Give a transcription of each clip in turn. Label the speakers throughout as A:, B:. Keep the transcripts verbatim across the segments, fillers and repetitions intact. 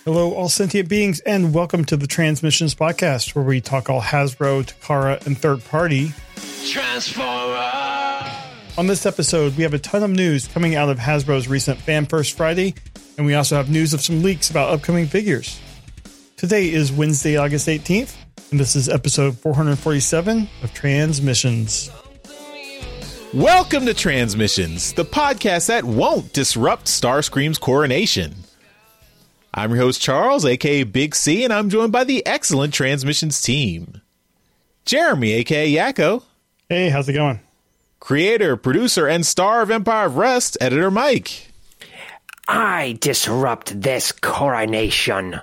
A: Hello, all sentient beings, and welcome to the Transmissions Podcast, where we talk all Hasbro, Takara, and third-party
B: Transformer.
A: On this episode, we have a ton of news coming out of Hasbro's recent Fan First Friday, and we also have news of some leaks about upcoming figures. Today is Wednesday, August eighteenth, and this is episode four forty-seven of Transmissions.
C: Welcome to Transmissions, the podcast that won't disrupt Starscream's coronation. I'm your host, Charles, aka Big C, and I'm joined by the excellent Transmissions team. Jeremy, aka Yakko.
A: Hey, how's it going?
C: Creator, producer, and star of Empire of Rust, editor Mike.
B: I disrupt this coronation.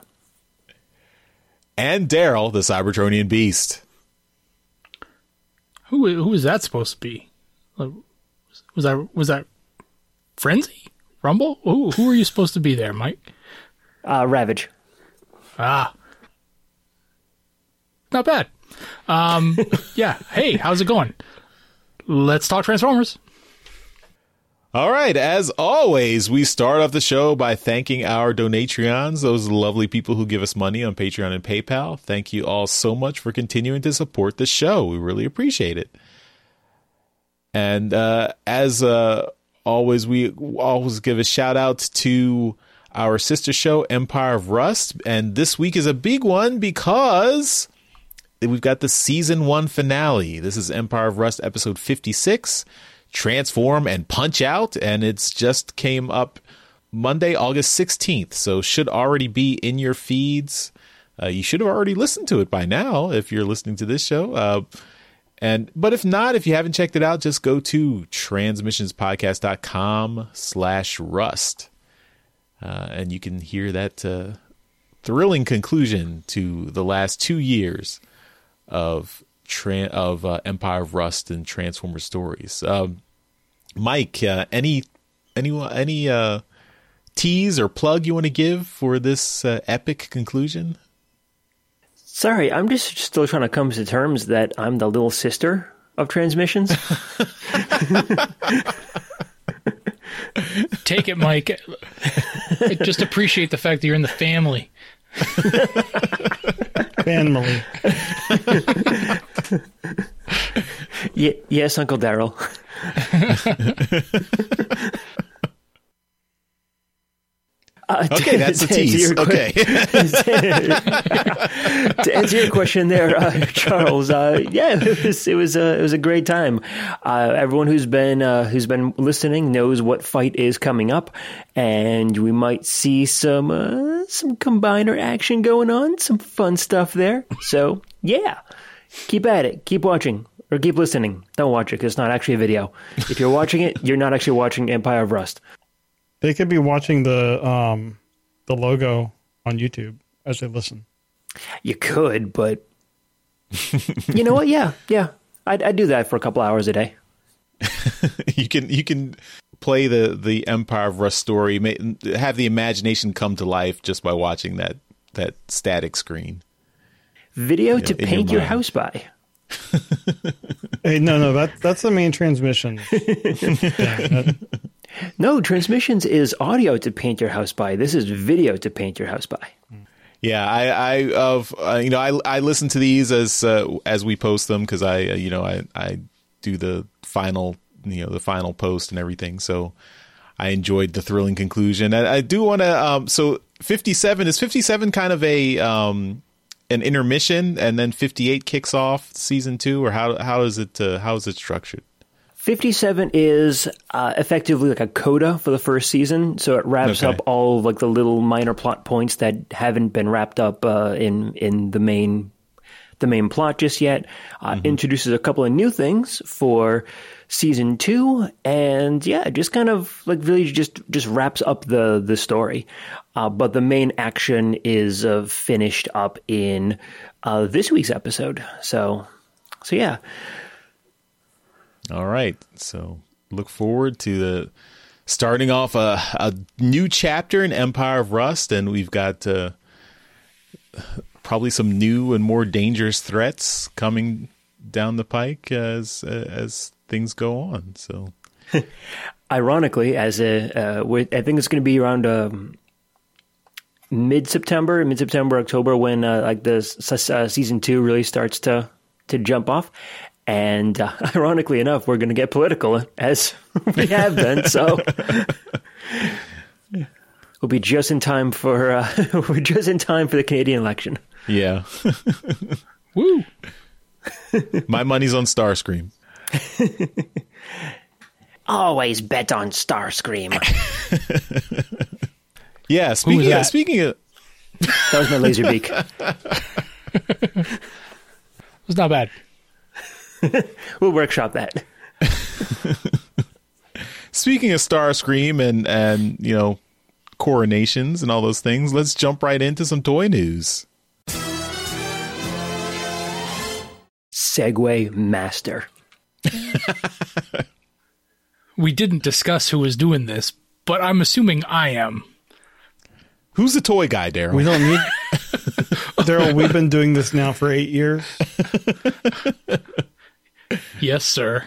C: And Daryl, the Cybertronian beast.
D: Who who was that supposed to be? Was that was that Frenzy? Rumble? Who who are you supposed to be there, Mike?
B: Uh, Ravage.
D: Ah, not bad. Um, yeah. Hey, how's it going? Let's talk Transformers.
C: All right. As always, we start off the show by thanking our Donatreons, those lovely people who give us money on Patreon and PayPal. Thank you all so much for continuing to support the show. We really appreciate it. And uh, as uh, always, we always give a shout out to our sister show, Empire of Rust. And this week is a big one because we've got the season one finale. This is Empire of Rust episode fifty-six, Transform and Punch Out. And it's just came up Monday, August sixteenth. So should already be in your feeds. Uh, you should have already listened to it by now if you're listening to this show. Uh, and but if not, if you haven't checked it out, just go to transmissionspodcast.com slash rust. Uh, and you can hear that uh, thrilling conclusion to the last two years of tra- of uh, Empire of Rust and Transformer stories. Um, Mike, uh, any any any uh, tease or plug you want to give for this uh, epic conclusion?
B: Sorry, I'm just still trying to come to terms that I'm the little sister of Transmissions.
D: Take it, Mike. Just appreciate the fact that you're in the family.
A: Family.
B: y- yes, Uncle Daryl. Uh,
C: okay,
B: to,
C: that's
B: to
C: the tease. Okay.
B: To answer your question there, uh, Charles, uh, yeah, it was it was a it was a great time. Uh, everyone who's been uh, who's been listening knows what fight is coming up, and we might see some uh, some combiner action going on, some fun stuff there. So yeah, keep at it, keep watching. Or keep listening. Don't watch it because it's not actually a video. If you're watching it, you're not actually watching Empire of Rust.
A: They could be watching the um, the logo on YouTube as they listen.
B: You could, but you know what? Yeah, yeah. I'd, I'd do that for a couple hours a day.
C: you can you can play the, the Empire of Rust story, have the imagination come to life just by watching that, that static screen.
B: Video
C: yeah,
B: to paint
C: your,
B: your house by.
A: Hey, no, no, that that's the main transmission. yeah, that,
B: No, Transmissions is audio to paint your house by. This is video to paint your house by.
C: Yeah, I, I of uh, you know, I I listen to these as uh, as we post them because I uh, you know I I do the final you know the final post and everything. So I enjoyed the thrilling conclusion. I, I do want to um so fifty-seven is fifty-seven kind of a um an intermission and then fifty-eight kicks off season two, or how how is it uh, how is it structured?
B: fifty-seven is uh, effectively like a coda for the first season, so it wraps
C: Okay.
B: up all of like the little minor plot points that haven't been wrapped up uh, in in the main the main plot just yet. Uh,
C: Mm-hmm.
B: Introduces a couple of new things for season two, and yeah, just kind of like really just just wraps up the the story. Uh, but the main action is uh, finished up in uh, this week's episode. So so yeah.
C: All right. So look forward to the starting off a, a new chapter in Empire of Rust. And we've got uh, probably some new and more dangerous threats coming down the pike as as things go on. So
B: ironically, as a, uh, I think it's going to be around um, mid-September, mid-September, October, when uh, like the uh, season two really starts to to jump off. And uh, ironically enough, we're going to get political as we have been. So we'll be just in time for uh, we're just in time for the Canadian election.
C: Yeah.
D: Woo!
C: My money's on Starscream.
B: Always bet on Starscream.
C: Yeah. Speaking of, speaking of,
B: that was my laser beak.
D: It was not bad.
B: We'll workshop that.
C: Speaking of Starscream and and you know coronations and all those things, let's jump right into some toy news.
B: Segway master.
D: We didn't discuss who was doing this, but I'm assuming I am.
C: Who's the toy guy, Daryl?
A: We don't need Daryl. We've been doing this now for eight years.
D: Yes, sir.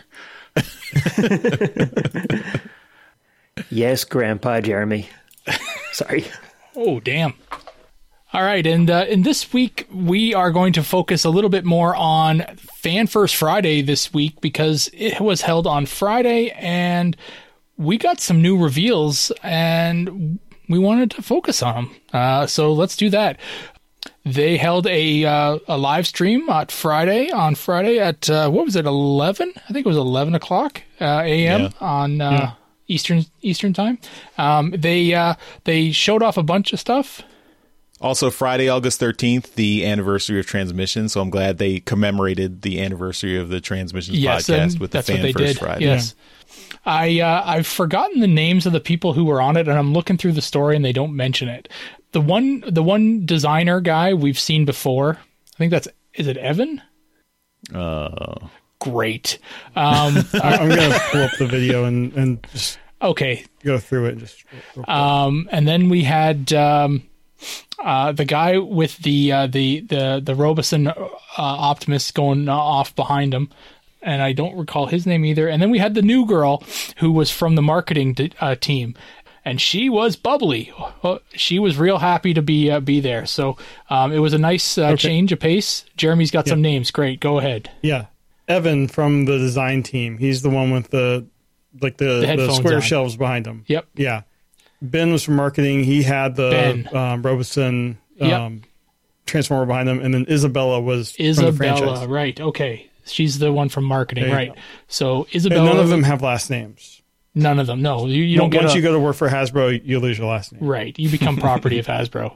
B: Yes, Grandpa Jeremy. Sorry.
D: Oh, damn. All right, and uh, in this week, we are going to focus a little bit more on Fan First Friday this week because it was held on Friday, and we got some new reveals, and we wanted to focus on them. Uh, so let's do that. They held a uh, a live stream at Friday on Friday at uh, what was it, eleven? I think it was eleven o'clock uh, a m
C: Yeah.
D: on uh,
A: Yeah.
D: Eastern Eastern time. Um, they uh, they showed off a bunch of stuff.
C: Also, Friday, August thirteenth, the anniversary of Transmission. So I'm glad they commemorated the anniversary of the Transmissions
D: Yes,
C: podcast
D: and
C: with the
D: that's what
C: Fan
D: they
C: First
D: did.
C: Friday.
D: Yes. I uh, I've forgotten the names of the people who were on it, and I'm looking through the story, and they don't mention it. The one the one designer guy we've seen before. I think that's is it Evan?
C: Uh,
D: Great. Um,
A: I- I'm going to pull up the video and, and just
D: okay.
A: go through it. Just real quick.
D: Um, and then we had um, uh, the guy with the uh, the the the Robeson uh, Optimus going uh, off behind him, and I don't recall his name either. And then we had the new girl who was from the marketing d- uh, team, and she was bubbly. Uh, She was real happy to be uh, be there. So um, it was a nice uh,
A: Okay.
D: change of pace. Jeremy's got some names. Great, go ahead.
A: Yeah, Evan from the design team. He's the one with the like the,
D: The
A: the,
D: headphones
A: square
D: on.
A: shelves behind him.
D: Yep.
A: Yeah. Ben was from marketing. He had the
D: Ben.
A: um, Robeson um,
D: Yep.
A: Transformer behind him, and then Isabella was from the franchise.
D: Isabella, right? Okay, she's the one from marketing,
A: There you
D: right?
A: go.
D: So
A: And
D: Isabella.
A: none of them have last names.
D: None of them. No, you, you don't get
A: Once
D: a,
A: you go to work for Hasbro, you lose your last name.
D: right. You become property of Hasbro.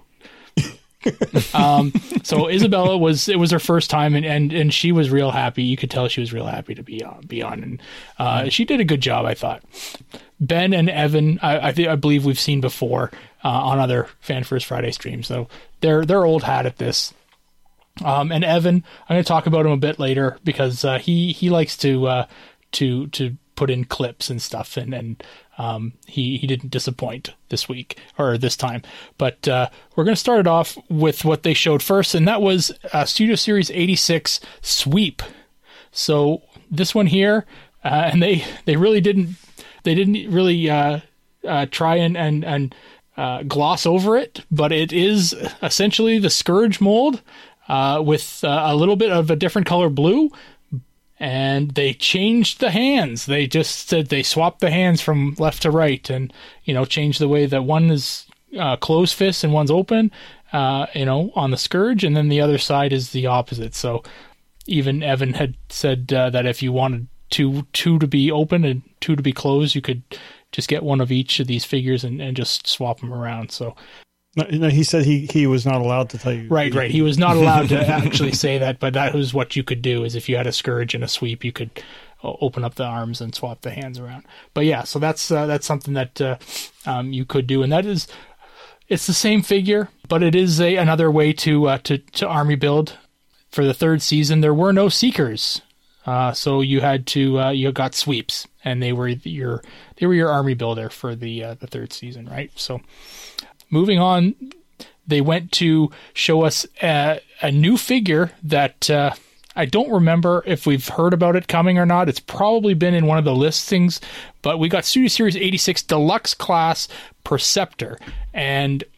D: um, so Isabella was it was her first time, and, and, and she was real happy. You could tell she was real happy to be on. Be on, and uh, she did a good job, I thought. Ben and Evan, I I, th- I believe we've seen before uh, on other Fan First Friday streams, so they're they're old hat at this. Um, and Evan, I'm going to talk about him a bit later because uh, he he likes to uh, to to put in clips and stuff, and and um, he he didn't disappoint this week or this time. But uh, we're going to start it off with what they showed first, and that was uh, Studio Series eighty-six Sweep. So this one here, uh, and they they really didn't they didn't really uh, uh, try and and and uh, gloss over it, but it is essentially the Scourge mold. Uh, with uh, a little bit of a different color blue, and they changed the hands. They just said they swapped the hands from left to right, and you know changed the way that one is uh, closed fist and one's open. Uh, you know, on the Scourge, and then the other side is the opposite. So even Evan had said uh, that if you wanted two two to be open and two to be closed, you could just get one of each of these figures and, and just swap them around. So.
A: No, no, he said he, he was not allowed to tell you.
D: Right, right. He was not allowed to actually say that, but that was what you could do. Is if you had a Scourge and a Sweep, you could uh, open up the arms and swap the hands around. But yeah, so that's uh, that's something that uh, um, you could do, and that is it's the same figure, but it is a another way to uh, to to army build. For the third season, there were no Seekers, uh, so you had to uh, you got Sweeps, and they were your they were your army builder for the uh, the third season, right? So. Moving on, they went to show us a, a new figure that uh, I don't remember if we've heard about it coming or not. It's probably been in one of the listings, but we got Studio Series eighty-six Deluxe Class Perceptor. And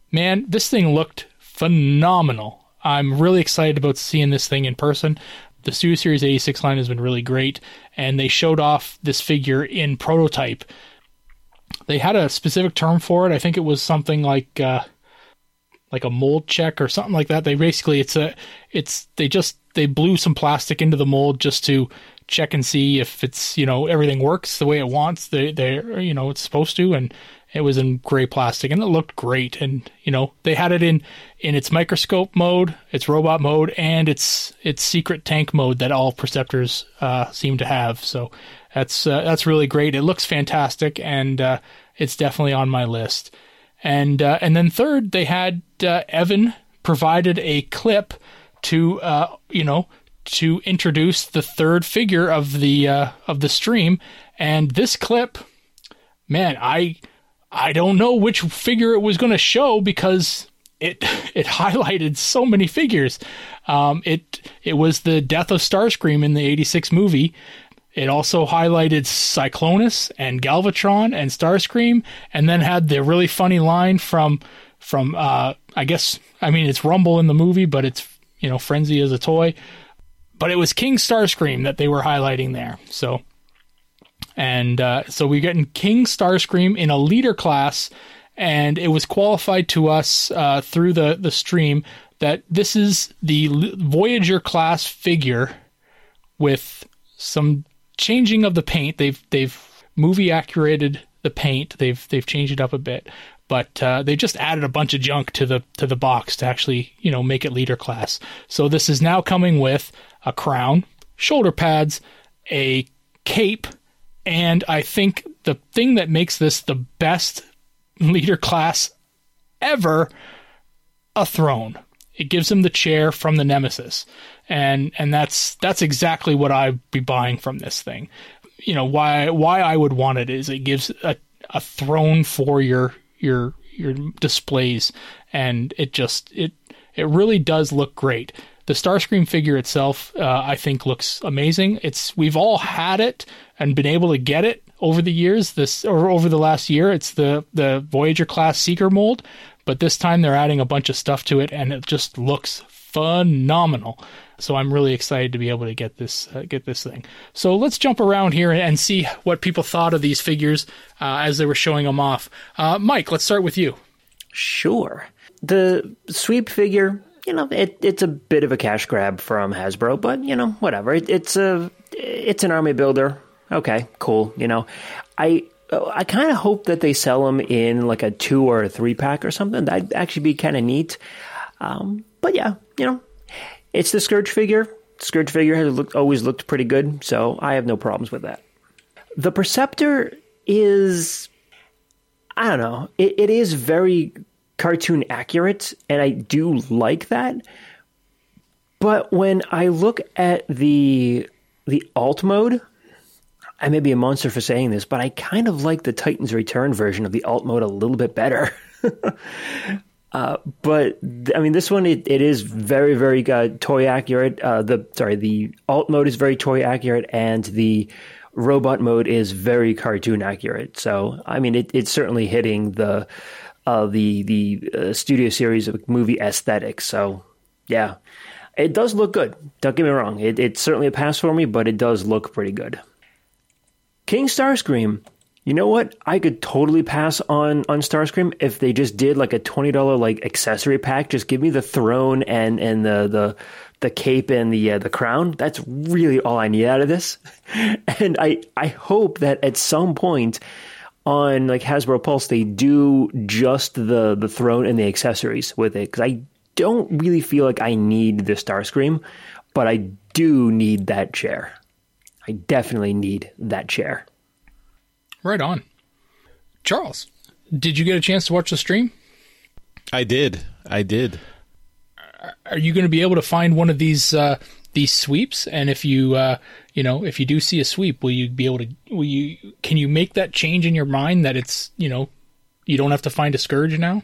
D: man, this thing looked phenomenal. I'm really excited about seeing this thing in person. The Studio Series eighty-six line has been really great, and they showed off this figure in prototype. They had a specific term for it. I think it was something like uh, like a mold check or something like that. They basically it's a it's they just they blew some plastic into the mold just to check and see if it's, you know, everything works the way it wants. They they you know it's supposed to, and it was in gray plastic and it looked great. And you know they had it in in its microscope mode, its robot mode, and its its secret tank mode that all Perceptors uh, seem to have. So that's uh, that's really great. It looks fantastic, and uh, it's definitely on my list. And uh, and then third, they had uh, Evan provided a clip to uh, you know to introduce the third figure of the uh, of the stream. And this clip, man, I I don't know which figure it was going to show because it it highlighted so many figures. Um, it it was the death of Starscream in the eighty-six movie. It also highlighted Cyclonus and Galvatron and Starscream, and then had the really funny line from from uh, I guess I mean it's Rumble in the movie, but it's, you know, Frenzy as a toy. But it was King Starscream that they were highlighting there. So and uh, so we're getting King Starscream in a leader class, and it was qualified to us uh, through the the stream that this is the Voyager class figure with some changing of the paint. They've they've movie accurated the paint. They've they've changed it up a bit, but uh, they just added a bunch of junk to the to the box to actually, you know, make it leader class. So this is now coming with a crown, shoulder pads, a cape, and I think the thing that makes this the best leader class ever, a throne. It gives him the chair from the Nemesis. And and that's that's exactly what I'd be buying from this thing. You know, why why I would want it is it gives a, a throne for your your your displays, and it just it it really does look great. The Starscream figure itself, uh, I think, looks amazing. It's we've all had it and been able to get it over the years, this or over the last year. It's the the Voyager class Seeker mold, but this time they're adding a bunch of stuff to it, and it just looks phenomenal. So I'm really excited to be able to get this uh, get this thing. So let's jump around here and see what people thought of these figures uh, as they were showing them off. Uh, Mike, let's start with you.
B: Sure. The sweep figure, you know, it, it's a bit of a cash grab from Hasbro, but, you know, whatever. It, it's a it's an army builder. Okay, cool. You know, I I kind of hope that they sell them in like a two or a three pack or something. That'd actually be kind of neat. Um, but yeah, you know. It's the Scourge figure. Scourge figure has looked, always looked pretty good, so I have no problems with that. The Perceptor is, I don't know, it, it is very cartoon accurate, and I do like that. But when I look at the the alt mode, I may be a monster for saying this, but I kind of like the Titans Return version of the alt mode a little bit better. Uh, but I mean, this one it, it is very, very uh, toy accurate. Uh, the sorry, the alt mode is very toy accurate, and the robot mode is very cartoon accurate. So I mean, it, it's certainly hitting the uh, the the uh, Studio Series of movie aesthetic. So yeah, it does look good. Don't get me wrong; it, it's certainly a pass for me, but it does look pretty good. King Starscream. You know what? I could totally pass on, on Starscream if they just did like a twenty dollars like accessory pack. Just give me the throne and, and the, the the cape and the uh, the crown. That's really all I need out of this. And I I hope that at some point on like Hasbro Pulse they do just the the throne and the accessories with it, because I don't really feel like I need the Starscream, but I do need that chair. I definitely need that chair.
D: Right on. Charles, did you get a chance to watch the stream?
C: I did. I did.
D: Are you going to be able to find one of these uh, these sweeps? And if you uh, you know if you do see a sweep, will you be able to? Will you? Can you make that change in your mind that it's you know you don't have to find a Scourge now?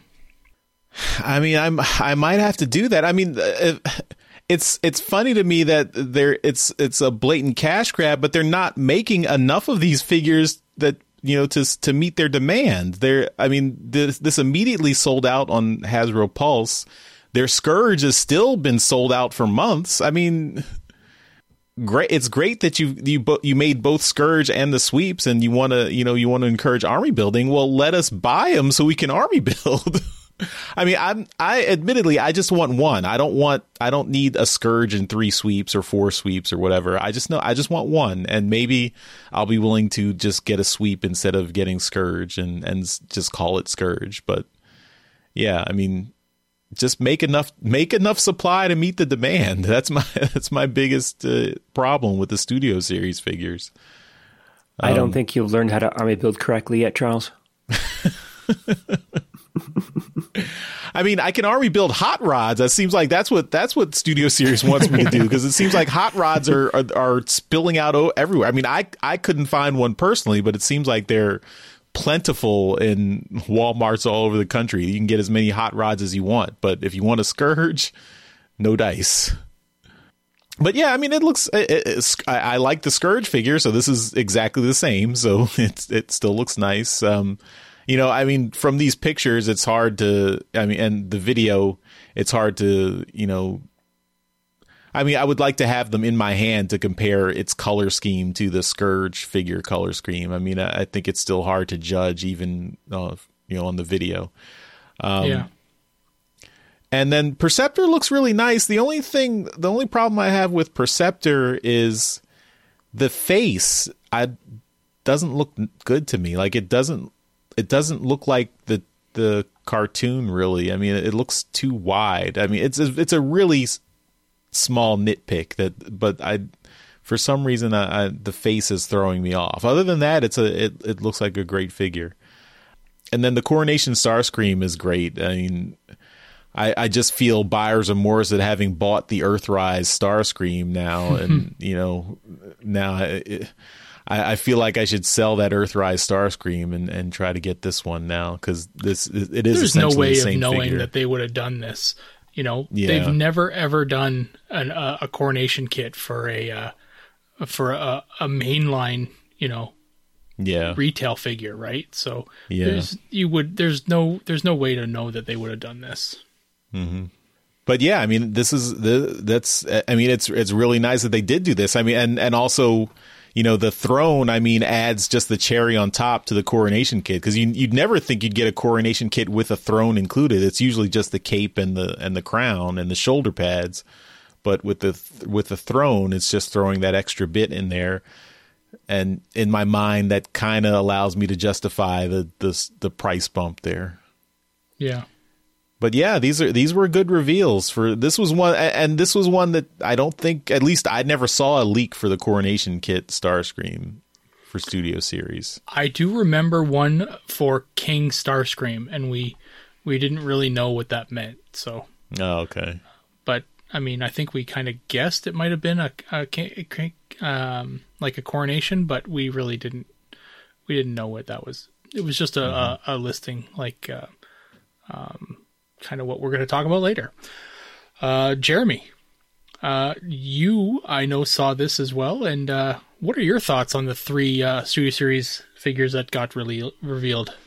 C: I mean, I'm I might have to do that. I mean. Uh, It's it's funny to me that there it's it's a blatant cash grab, but they're not making enough of these figures that you know, to to meet their demand. They're, I mean, this this immediately sold out on Hasbro Pulse. Their Scourge has still been sold out for months. I mean, great. It's great that you you you made both Scourge and the sweeps, and you want to you know you want to encourage army building. Well, let us buy them so we can army build. I mean, I'm I admittedly I just want one. I don't want I don't need a Scourge and three sweeps or four sweeps or whatever. I just know I just want one, and maybe I'll be willing to just get a sweep instead of getting Scourge and and just call it Scourge. But yeah, I mean, just make enough make enough supply to meet the demand. That's my that's my biggest uh, problem with the Studio Series figures.
B: I don't
C: Um,
B: think you've learned how to army build correctly yet, Charles.
C: I mean, I can already build hot rods. That seems like that's what that's what Studio Series wants me to do, because it seems like hot rods are, are are spilling out o- everywhere. I mean, I I couldn't find one personally, but it seems like they're plentiful in Walmarts all over the country. You can get as many hot rods as you want, but if you want a Scourge, no dice. But yeah, I mean, it looks. It, it's, I, I like the Scourge figure, so this is exactly the same. So it's it still looks nice. Um, You know, I mean, from these pictures, it's hard to, I mean, and the video, it's hard to, you know, I mean, I would like to have them in my hand to compare its color scheme to the Scourge figure color scheme. I mean, I, I think it's still hard to judge even, uh, you know, on the video. Um,
D: yeah.
C: And then Perceptor looks really nice. The only thing, the only problem I have with Perceptor is the face. I doesn't look good to me. Like, it doesn't. It doesn't look like the the cartoon, really. I mean, it looks too wide. I mean, it's a, it's a really s- small nitpick that, but I, for some reason, I, I, the face is throwing me off. Other than that, it's a it, it looks like a great figure. And then the Coronation Starscream is great. I mean, I, I just feel buyer's remorse at having bought the Earthrise Starscream now, and you know, now. It, I, I feel like I should sell that Earthrise Starscream and, and try to get this one now, because this it is.
D: There's no
C: essentially
D: way
C: the
D: of
C: same
D: knowing
C: figure.
D: that they would have done this. You know,
C: Yeah.
D: they've never ever done an, uh, a coronation kit for a uh, for a, a mainline, you know,
C: Yeah,
D: retail figure, right? So
C: Yeah.
D: there's you would there's no there's no way to know that they would have done this.
C: but yeah, I mean, this is the that's. I mean, it's it's really nice that they did do this. I mean, and and also, you know, the throne, I mean, adds just the cherry on top to the coronation kit, because you, you'd never think you'd get a coronation kit with a throne included. It's usually just the cape and the and the crown and the shoulder pads. But with the with the throne, it's just throwing that extra bit in there. And in my mind, that kind of allows me to justify the, the the price bump there.
D: Yeah.
C: But yeah, these are these were good reveals for this was one, and this was one that I don't think, at least I never saw a leak for the Coronation Kit Starscream for Studio Series.
D: I do remember one for King Starscream, and we we didn't really know what that meant. So,
C: Oh, okay.
D: but I mean, I think we kind of guessed it might have been a, a, a um like a coronation, but we really didn't we didn't know what that was. It was just a mm-hmm. a, a listing, like uh, um kind of what we're going to talk about later. Uh, Jeremy, uh, you I know saw this as well, and uh, what are your thoughts on the three uh, Studio Series figures that got really revealed?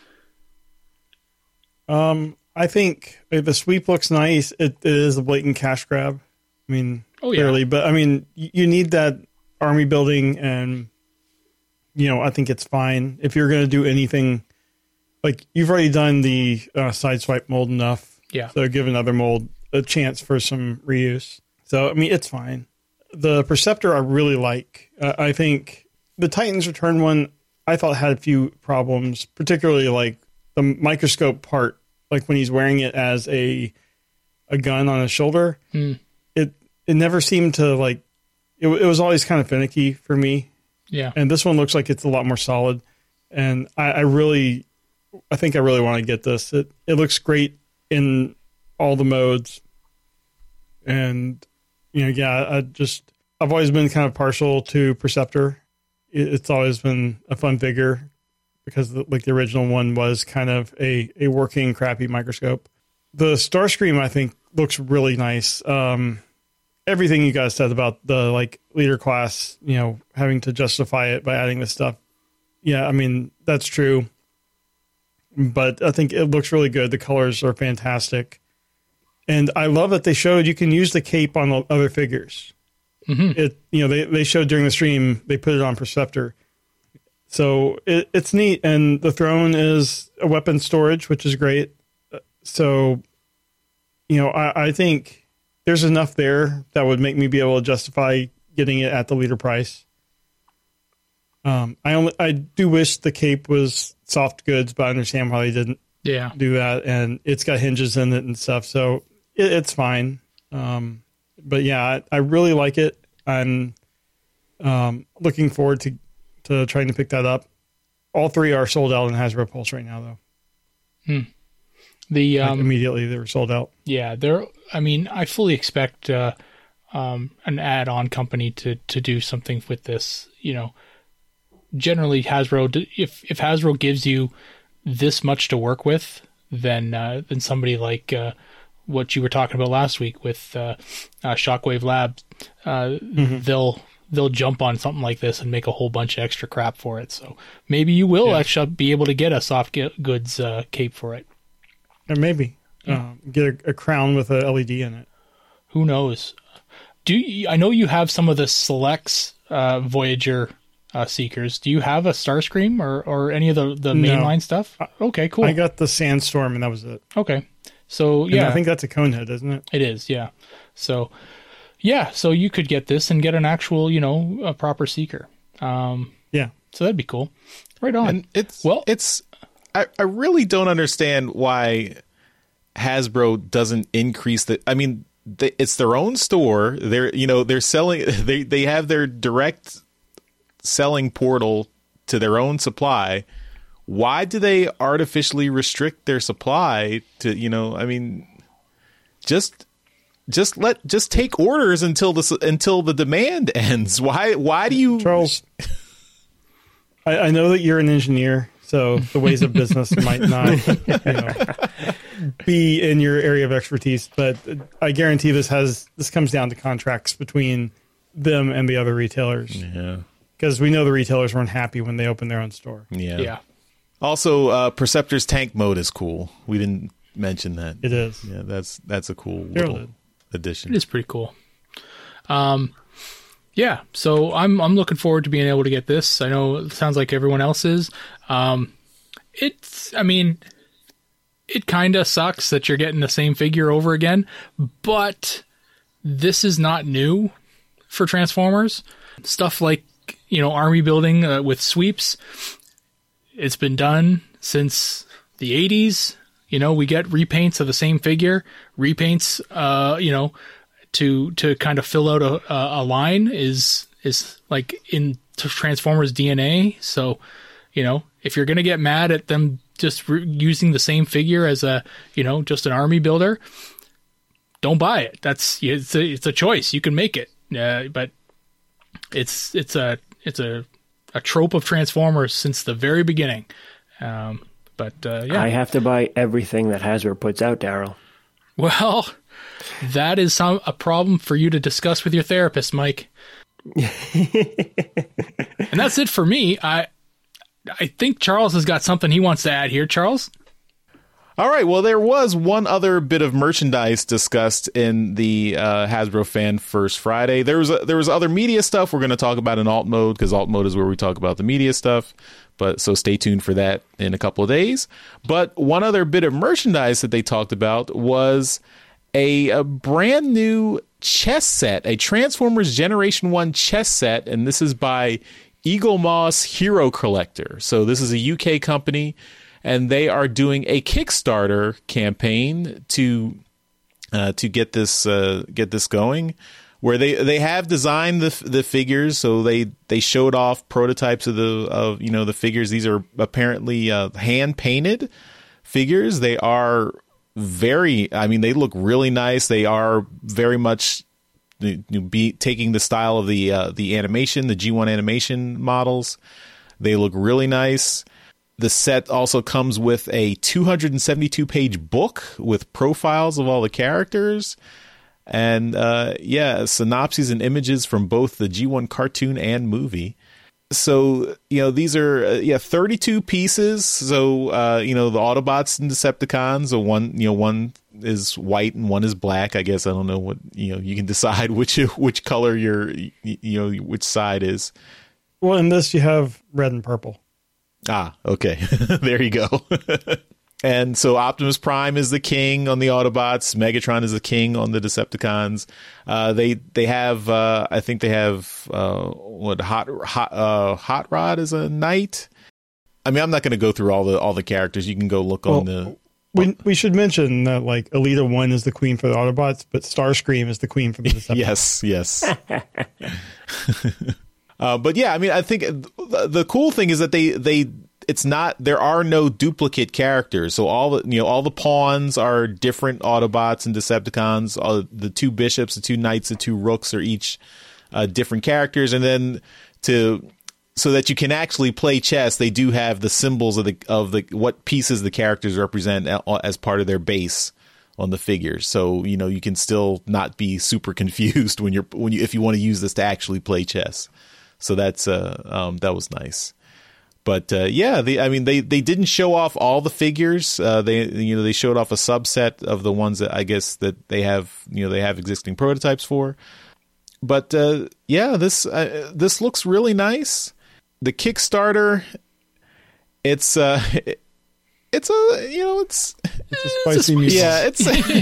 A: Um, I think the sweep looks nice. It, it is a blatant cash grab. I mean,
D: Oh, yeah.
A: clearly, but I mean, you, you need that army building, and you know, I think it's fine if you're going to do anything. Like, you've already done the uh, sideswipe mold enough.
D: Yeah.
A: So give another mold a chance for some reuse. So, I mean, it's fine. The Perceptor I really like. Uh, I think the Titans Return one, I thought had a few problems, particularly like the microscope part, like when he's wearing it as a a gun on his shoulder.
D: Mm.
A: It it never seemed to, like, it, it was always kind of finicky for me.
D: Yeah.
A: And this one looks like it's a lot more solid. And I, I really, I think I really want to get this. It it looks great in all the modes. And, you know, yeah, I just, I've always been kind of partial to Perceptor. It, it's always been a fun figure because the, like the original one was kind of a, a working crappy microscope. The Starscream, I think, looks really nice. Um, everything you guys said about the like leader class, you know, having to justify it by adding this stuff yeah, I mean, that's true. But I think it looks really good. The colors are fantastic. And I love that they showed you can use the cape on the other figures.
D: Mm-hmm.
A: It, you know, they, they showed during the stream, they put it on Perceptor. So it, it's neat. And the throne is a weapon storage, which is great. So, you know, I, I think there's enough there that would make me be able to justify getting it at the leader price. Um, I only, I do wish the cape was soft goods, but I understand why they didn't
D: Yeah.
A: do that. And it's got hinges in it and stuff. So it, it's fine. Um, but yeah, I, I really like it. I'm um, looking forward to, to trying to pick that up. All three are sold out in Hasbro Pulse right now, though.
D: Hmm. The
A: Like
D: um,
A: immediately they were sold out.
D: yeah, there. I mean, I fully expect uh, um, an add-on company to to do something with this. You know, generally Hasbro, d- if if Hasbro gives you this much to work with, then uh, then somebody like uh, what you were talking about last week with uh, uh, Shockwave Labs, uh,
A: Mm-hmm.
D: they'll they'll jump on something like this and make a whole bunch of extra crap for it. So maybe you will
A: Yeah.
D: actually be able to get a soft ge- goods uh, cape for it.
A: Or maybe um, get a, a crown with a L E D in it.
D: Who knows? Do you, I know you have some of the selects uh, Voyager uh, Seekers? Do you have a Starscream or, or any of the, the
A: No.
D: mainline stuff? Okay, cool.
A: I got the Sandstorm, and that was it.
D: okay, so
A: And
D: yeah,
A: I think that's a Conehead, isn't it?
D: it is. Yeah, so yeah, so you could get this and get an actual, you know, a proper Seeker. Um,
A: Yeah.
D: so that'd be cool. Right on.
C: And it's
D: Well-
C: well, it's I, I really don't understand why Hasbro doesn't increase the. I mean, they, it's their own store. They're you know they're selling. They they have their direct selling portal to their own supply. Why do they artificially restrict their supply to you know? I mean, just just let just take orders until the until the demand ends. Why why do you
A: Charles, I, I know that you're an engineer, so the ways of business might not you know, be in your area of expertise, but I guarantee this has this comes down to contracts between them and the other retailers.
C: Yeah.
A: Because we know the retailers weren't happy when they opened their own store.
C: Yeah.
D: yeah.
C: Also, uh, Perceptor's tank mode is cool. We didn't mention that.
A: It is.
C: Yeah, that's that's a cool
A: Daryl
C: little
A: did.
C: addition.
D: It is pretty cool. Um, yeah, so I'm I'm looking forward to being able to get this. I know it sounds like everyone else is. Um, it's, I mean, it kind of sucks that you're getting the same figure over again, but this is not new for Transformers. Stuff like, you know, army building uh, with sweeps, it's been done since the eighties. You know, we get repaints of the same figure, repaints, uh, you know, to to kind of fill out a, a line is is like in Transformers D N A. So, you know, if you're gonna get mad at them just re- using the same figure as a, you know, just an army builder, don't buy it. That's it's a, it's a choice. You can make it, uh, but it's it's a it's a a trope of Transformers since the very beginning. Um, but uh, yeah,
B: I have to buy everything that Hasbro puts out, Daryl.
D: well, that is some, a problem for you to discuss with your therapist, Mike. And that's it for me. I I think Charles has got something he wants to add here. Charles?
C: All right. Well, there was one other bit of merchandise discussed in the uh, Hasbro Fan First Friday. There was a, there was other media stuff we're going to talk about in alt mode, because alt mode is where we talk about the media stuff. But so stay tuned for that in a couple of days. But one other bit of merchandise that they talked about was a, a brand new chess set, a Transformers Generation One chess set, and this is by Eagle Moss Hero Collector. So this is a U K company, and they are doing a Kickstarter campaign to uh, to get this uh, get this going, where they, they have designed the the figures. So they, they showed off prototypes of the of you know the figures. These are apparently uh, hand painted figures. They are very. I mean, they look really nice. They are very much be taking the style of the uh, the animation, the G one animation models. They look really nice. The set also comes with a two hundred seventy-two page book with profiles of all the characters. And uh, yeah, synopses and images from both the G one cartoon and movie. so, you know, these are, uh, yeah, thirty-two pieces. So, uh, you know, the Autobots and Decepticons, so one, you know, one is white and one is black. I guess I don't know what, you know, you can decide which which color your, you know, which side is.
A: Well, in this, you have red and purple.
C: Ah, okay. There you go. And so Optimus Prime is the king on the Autobots. Megatron is the king on the Decepticons. Uh, they they have, uh, I think they have, uh, what, Hot Hot uh, Hot Rod is a knight. I mean, I'm not going to go through all the all the characters. You can go look
A: well,
C: on the.
A: We we should mention that like Elita One is the queen for the Autobots, but Starscream is the queen for the Decepticons.
C: Yes, yes. uh, but yeah, I mean, I think the, the cool thing is that they they. It's not, there are no duplicate characters. So all the, you know, all the pawns are different Autobots and Decepticons. All the two bishops, the two knights, the two rooks are each uh, different characters. And then to, so that you can actually play chess, they do have the symbols of the, of the, what pieces the characters represent as part of their base on the figures. So, you know, you can still not be super confused when you're, when you, if you want to use this to actually play chess. So that's, uh, um, that was nice. But uh, yeah, they, I mean, they, they didn't show off all the figures. Uh, they you know they showed off a subset of the ones that I guess that they have you know they have existing prototypes for. But uh, yeah, this uh, this looks really nice. The Kickstarter, it's uh, it, it's a you know it's
A: it's a spicy meat.
C: Yeah, it's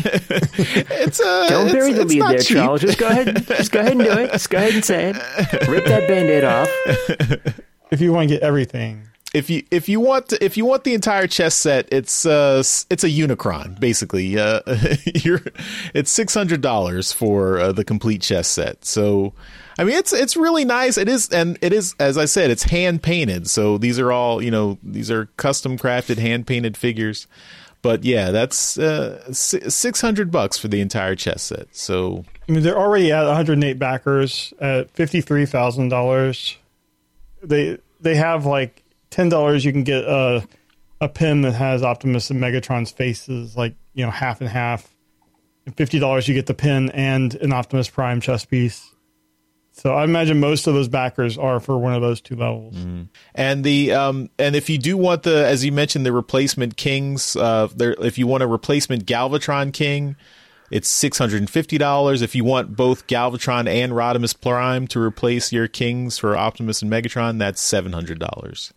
C: it's a
B: don't
C: it's,
B: bury the
C: it's
B: lead
C: not
B: there,
C: cheap.
B: Charles. Just go ahead, just go ahead and do it. Just go ahead and say it. Rip that Band-Aid off.
A: If you want to get everything,
C: if you if you want to, if you want the entire chess set, it's uh it's a Unicron basically. Uh, you're it's six hundred dollars for uh, the complete chess set. So, I mean, it's it's really nice. It is, and it is, as I said, it's hand painted. So these are all you know these are custom crafted, hand painted figures. But yeah, that's uh, six hundred bucks for the entire chess set. So
A: I mean, they're already at one hundred eight backers at fifty three thousand dollars. They they have like ten dollars. You can get a a pin that has Optimus and Megatron's faces, like you know half and half. And fifty dollars you get the pin and an Optimus Prime chess piece. So I imagine most of those backers are for one of those two levels.
C: Mm. And the um and if you do want the, as you mentioned, the replacement kings, uh, there if you want a replacement Galvatron king, it's six hundred and fifty dollars. If you want both Galvatron and Rodimus Prime to replace your kings for Optimus and Megatron, that's seven hundred dollars.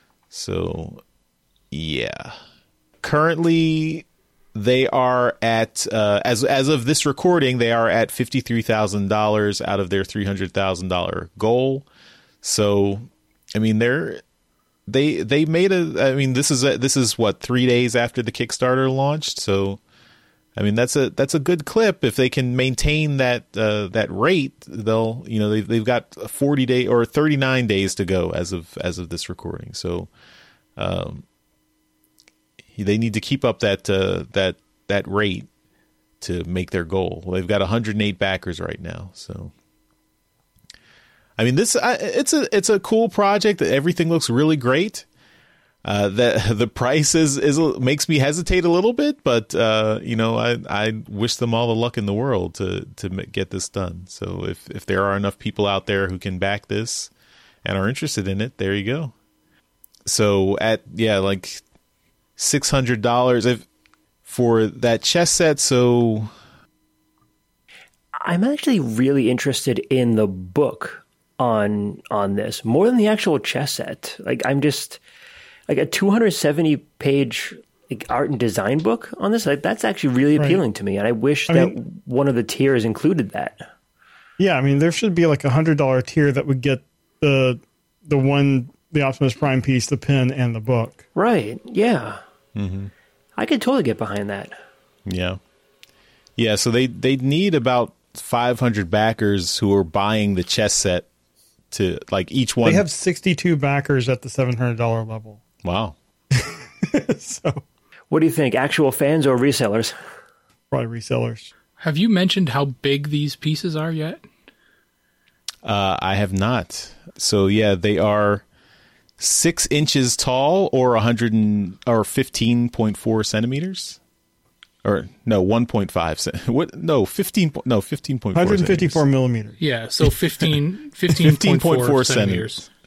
C: So, yeah. Currently, they are at uh, as as of this recording, they are at fifty three thousand dollars out of their three hundred thousand dollar goal. So, I mean, they're they they made a. I mean, this is a, this is what three days after the Kickstarter launched. So. I mean, that's a that's a good clip. If they can maintain that uh, that rate, they'll you know they've they've got forty day or thirty nine days to go as of as of this recording. So, um, they need to keep up that uh, that that rate to make their goal. Well, they've got one hundred eight backers right now. So, I mean, this I, it's a it's a cool project. Everything looks really great. Uh, the the price is, is makes me hesitate a little bit, but uh, you know, I I wish them all the luck in the world to to get this done. So if if there are enough people out there who can back this and are interested in it, there you go. So at yeah, like six hundred dollars if for that chess set. So
B: I'm actually really interested in the book on on this more than the actual chess set. Like I'm just. Like a two hundred seventy page like art and design book on this, like that's actually really appealing right. to me. And I wish I that mean, one of the tiers included that.
A: Yeah, I mean, there should be like a hundred dollar tier that would get the the one the Optimus Prime piece, the pin, and the book.
B: Right. Yeah.
C: Mm-hmm.
B: I could totally get behind that.
C: Yeah. Yeah. So they they need about five hundred backers who are buying the chess set to like each one.
A: They have sixty two backers at the seven hundred dollar level.
C: Wow.
A: So,
B: what do you think? Actual fans or resellers?
A: Probably resellers.
D: Have you mentioned how big these pieces are yet?
C: Uh, I have not. So yeah, they are six inches tall, or a hundred and or fifteen point four centimeters, or no, one point five. What? No, fifteen. No, fifteen point four.
A: One hundred fifty-four millimeters.
D: Yeah, so fifteen, fifteen point four centimeters.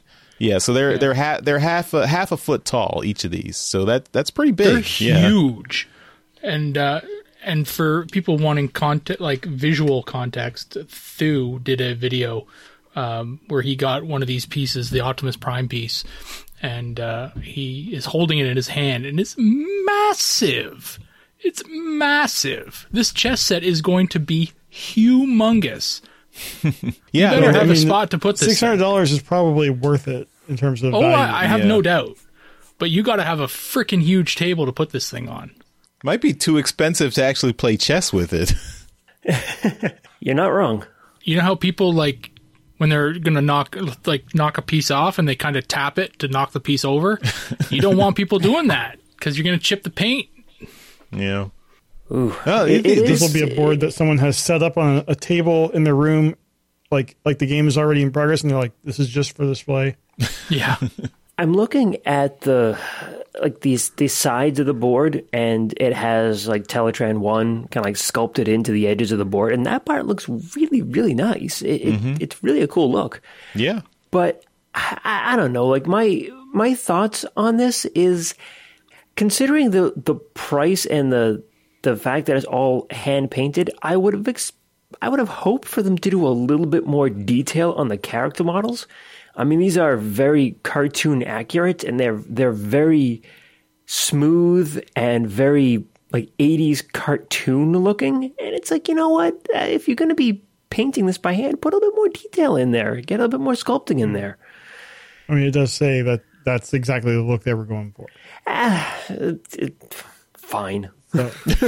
C: Yeah, so they're yeah. they're ha- they're half a, half a foot tall, each of these. So that that's pretty big.
D: They're
C: yeah.
D: huge, and uh, and for people wanting content like visual context, Thu did a video um, where he got one of these pieces, the Optimus Prime piece, and uh, he is holding it in his hand, and it's massive. It's massive. This chess set is going to be humongous.
C: yeah,
D: you better
C: no,
D: have
A: I mean,
D: a spot to put this.
A: Six hundred dollars is probably worth it in terms of.
D: Oh,
A: value.
D: I, I have
C: yeah.
D: no doubt. But you got to have a freaking huge table to put this thing on.
C: Might be too expensive to actually play chess with it.
B: You're not wrong.
D: You know how people like when they're gonna knock like knock a piece off and they kind of tap it to knock the piece over. You don't want people doing that because you're gonna chip the paint.
C: Yeah.
B: Ooh,
C: Oh,
B: it,
C: it-
B: it
A: This
B: is-
A: will be a board that someone has set up on a, a table in their room, like like the game is already in progress, and they're like, "This is just for display."
D: Yeah.
B: I'm looking at the like these these sides of the board, and it has like Teletran one kind of like sculpted into the edges of the board, and that part looks really really nice. It,
C: Mm-hmm.
B: it, it's really a cool look.
C: Yeah.
B: But I, I don't know. Like my my thoughts on this is considering the the price and the the fact that it's all hand painted. I would have ex- I would have hoped for them to do a little bit more detail on the character models. I mean, these are very cartoon accurate, and they're they're very smooth and very like eighties cartoon looking. And it's like, you know what? Uh, if you're going to be painting this by hand, put a little bit more detail in there. Get a little bit more sculpting in there.
A: I mean, it does say that that's exactly the look they were going for.
B: Ah, it, it, fine.
A: So,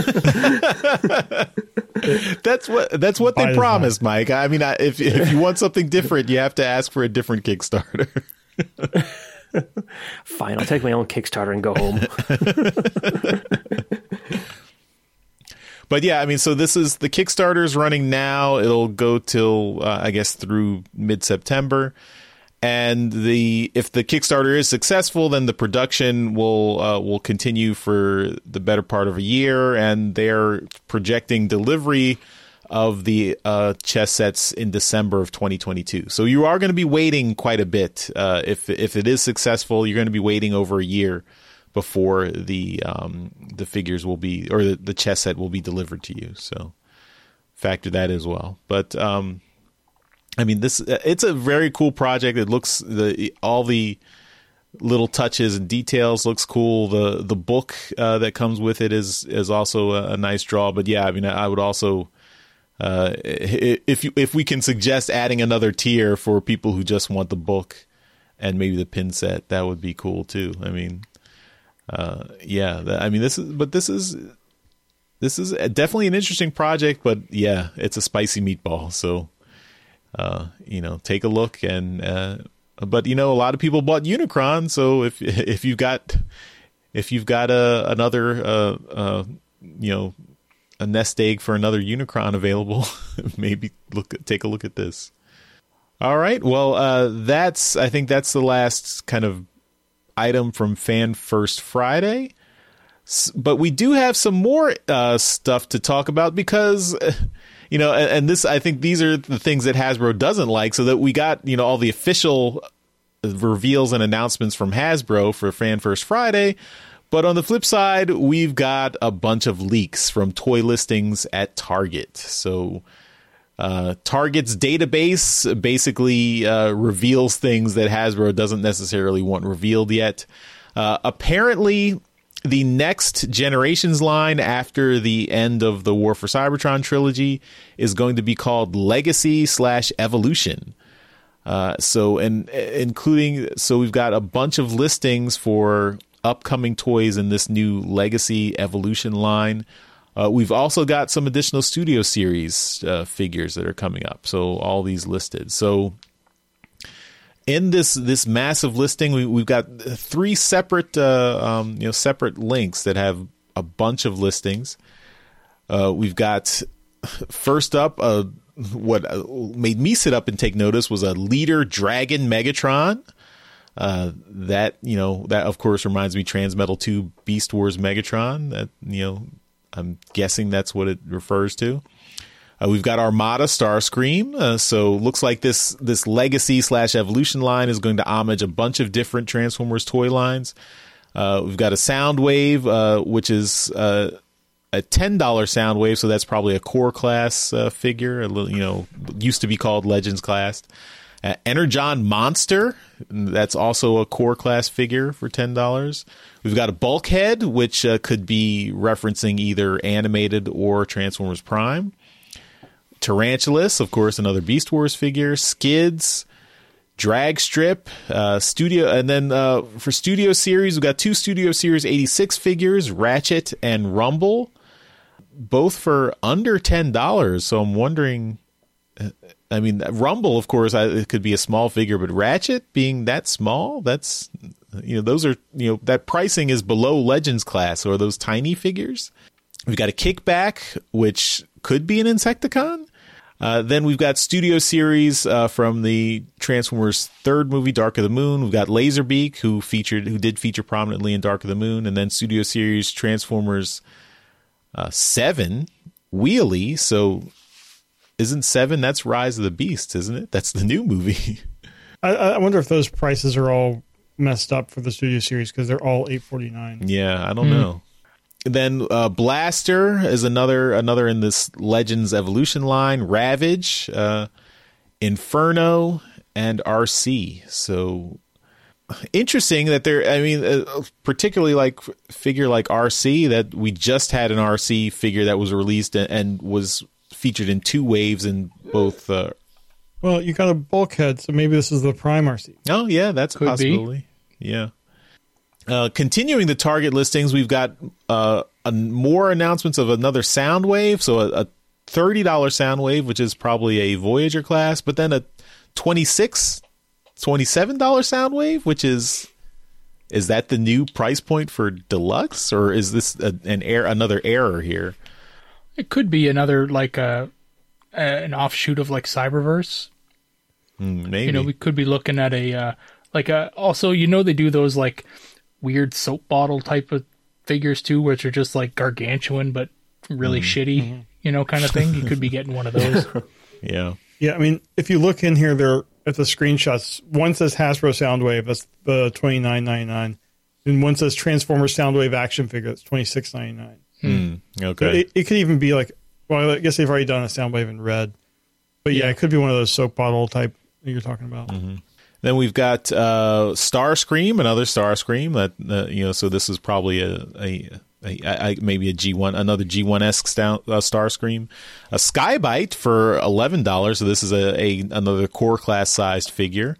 C: That's what that's what
A: By
C: they
A: design.
C: promised, Mike. I mean, I, if if you want something different, you have to ask for a different Kickstarter.
B: Fine, I'll take my own Kickstarter and go home.
C: But yeah, I mean, so this is the Kickstarter's running now. It'll go till uh, I guess through mid-September. And the if the Kickstarter is successful, then the production will uh, will continue for the better part of a year, and they're projecting delivery of the uh, chess sets in December of twenty twenty-two. So you are going to be waiting quite a bit. Uh, if if it is successful, you're going to be waiting over a year before the um, the figures will be or the, the chess set will be delivered to you. So factor that as well. But um, I mean, this it's a very cool project. It looks the all the little touches and details looks cool. The the book uh, that comes with it is is also a, a nice draw. But yeah, I mean, I would also uh, if you if we can suggest adding another tier for people who just want the book and maybe the pin set, that would be cool too. I mean, uh, yeah, I mean this is but this is this is definitely an interesting project. But yeah, it's a spicy meatball, so. Uh, you know, take a look and, uh, but you know, a lot of people bought Unicron. So if, if you've got, if you've got a, another, uh, uh, you know, a nest egg for another Unicron available, maybe look, take a look at this. All right. Well, uh, that's, I think that's the last kind of item from Fan First Friday. S- But we do have some more, uh, stuff to talk about because, uh, you know, and, and this, I think these are the things that Hasbro doesn't like, so that we got, you know, all the official reveals and announcements from Hasbro for Fan First Friday. But on the flip side, we've got a bunch of leaks from toy listings at Target. So uh, Target's database basically uh, reveals things that Hasbro doesn't necessarily want revealed yet. Uh, apparently, the next Generations line after the end of the War for Cybertron trilogy is going to be called Legacy slash Evolution. Uh, so, and including, so we've got a bunch of listings for upcoming toys in this new Legacy Evolution line. Uh, we've also got some additional Studio Series uh, figures that are coming up. So all these listed. So in this this massive listing, we, we've got three separate uh, um, you know separate links that have a bunch of listings. Uh, we've got first up, uh, what made me sit up and take notice was a Leader Dragon Megatron. Uh, that you know that of course reminds me Transmetal two Beast Wars Megatron. That you know I'm guessing that's what it refers to. Uh, we've got Armada Starscream. Uh, so looks like this this Legacy slash Evolution line is going to homage a bunch of different Transformers toy lines. Uh, we've got a Soundwave, uh, which is uh, a ten dollars Soundwave, so that's probably a core class uh, figure. A little, you know, used to be called Legends class. Uh, Energon Monster, that's also a core class figure for ten dollars. We've got a Bulkhead, which uh, could be referencing either animated or Transformers Prime. Tarantulas, of course, another Beast Wars figure. Skids, Drag Strip, uh, Studio, and then uh, for Studio Series, we've got two Studio Series eighty-six figures, Ratchet and Rumble, both for under ten dollars. So I'm wondering... I mean, Rumble, of course, it could be a small figure, but Ratchet being that small, that's, you know, those are, you know, that pricing is below Legends class, or those tiny figures. We've got a Kickback, which could be an Insecticon. Uh, then we've got Studio Series uh, from the Transformers third movie, Dark of the Moon. We've got Laserbeak, who featured, who did feature prominently in Dark of the Moon, and then Studio Series Transformers uh, seven, Wheelie. So. Isn't seven? That's Rise of the Beast, isn't it? That's the new movie.
A: I, I wonder if those prices are all messed up for the Studio Series because they're all eight forty-nine.
C: Yeah, I don't mm. know. Then uh, Blaster is another another in this Legends Evolution line. Ravage, uh, Inferno, and R C. So interesting that they're. I mean, uh, particularly like figure like R C, that we just had an R C figure that was released and, and was featured in two waves in both. Uh,
A: well, you got a Bulkhead, so maybe this is the Prime R C.
C: Oh, yeah, that's
D: Could
C: a possibility. Be. Yeah. Uh, continuing the Target listings, we've got uh, a, more announcements of another Soundwave. So a, a thirty dollars Soundwave, which is probably a Voyager class, but then a twenty-six dollars, twenty-seven dollars Soundwave, which is. Is that the new price point for Deluxe, or is this a, an error, another error here?
D: It could be another, like, a, a an offshoot of, like, Cyberverse.
C: Mm, maybe.
D: You know, we could be looking at a, uh, like, a, also, you know, they do those, like, weird soap bottle type of figures, too, which are just, like, gargantuan, but really mm. shitty, mm-hmm. you know, kind of thing. You could be getting one of those.
C: Yeah.
A: Yeah, I mean, if you look in here, there at the screenshots, one says Hasbro Soundwave, that's the twenty-nine ninety-nine, and one says Transformers Soundwave action figure, that's twenty-six ninety-nine.
C: Mm, okay.
A: It, it could even be like, well, I guess they've already done a Soundwave in red. But yeah, yeah, it could be one of those soap bottle type that you're talking about.
C: Mm-hmm. Then we've got uh, Starscream, another Starscream. That uh, you know, so this is probably a, a, a, a maybe a G one, another G one-esque sta- uh, Starscream. A Skybite for eleven dollars. So this is a, a another core class sized figure.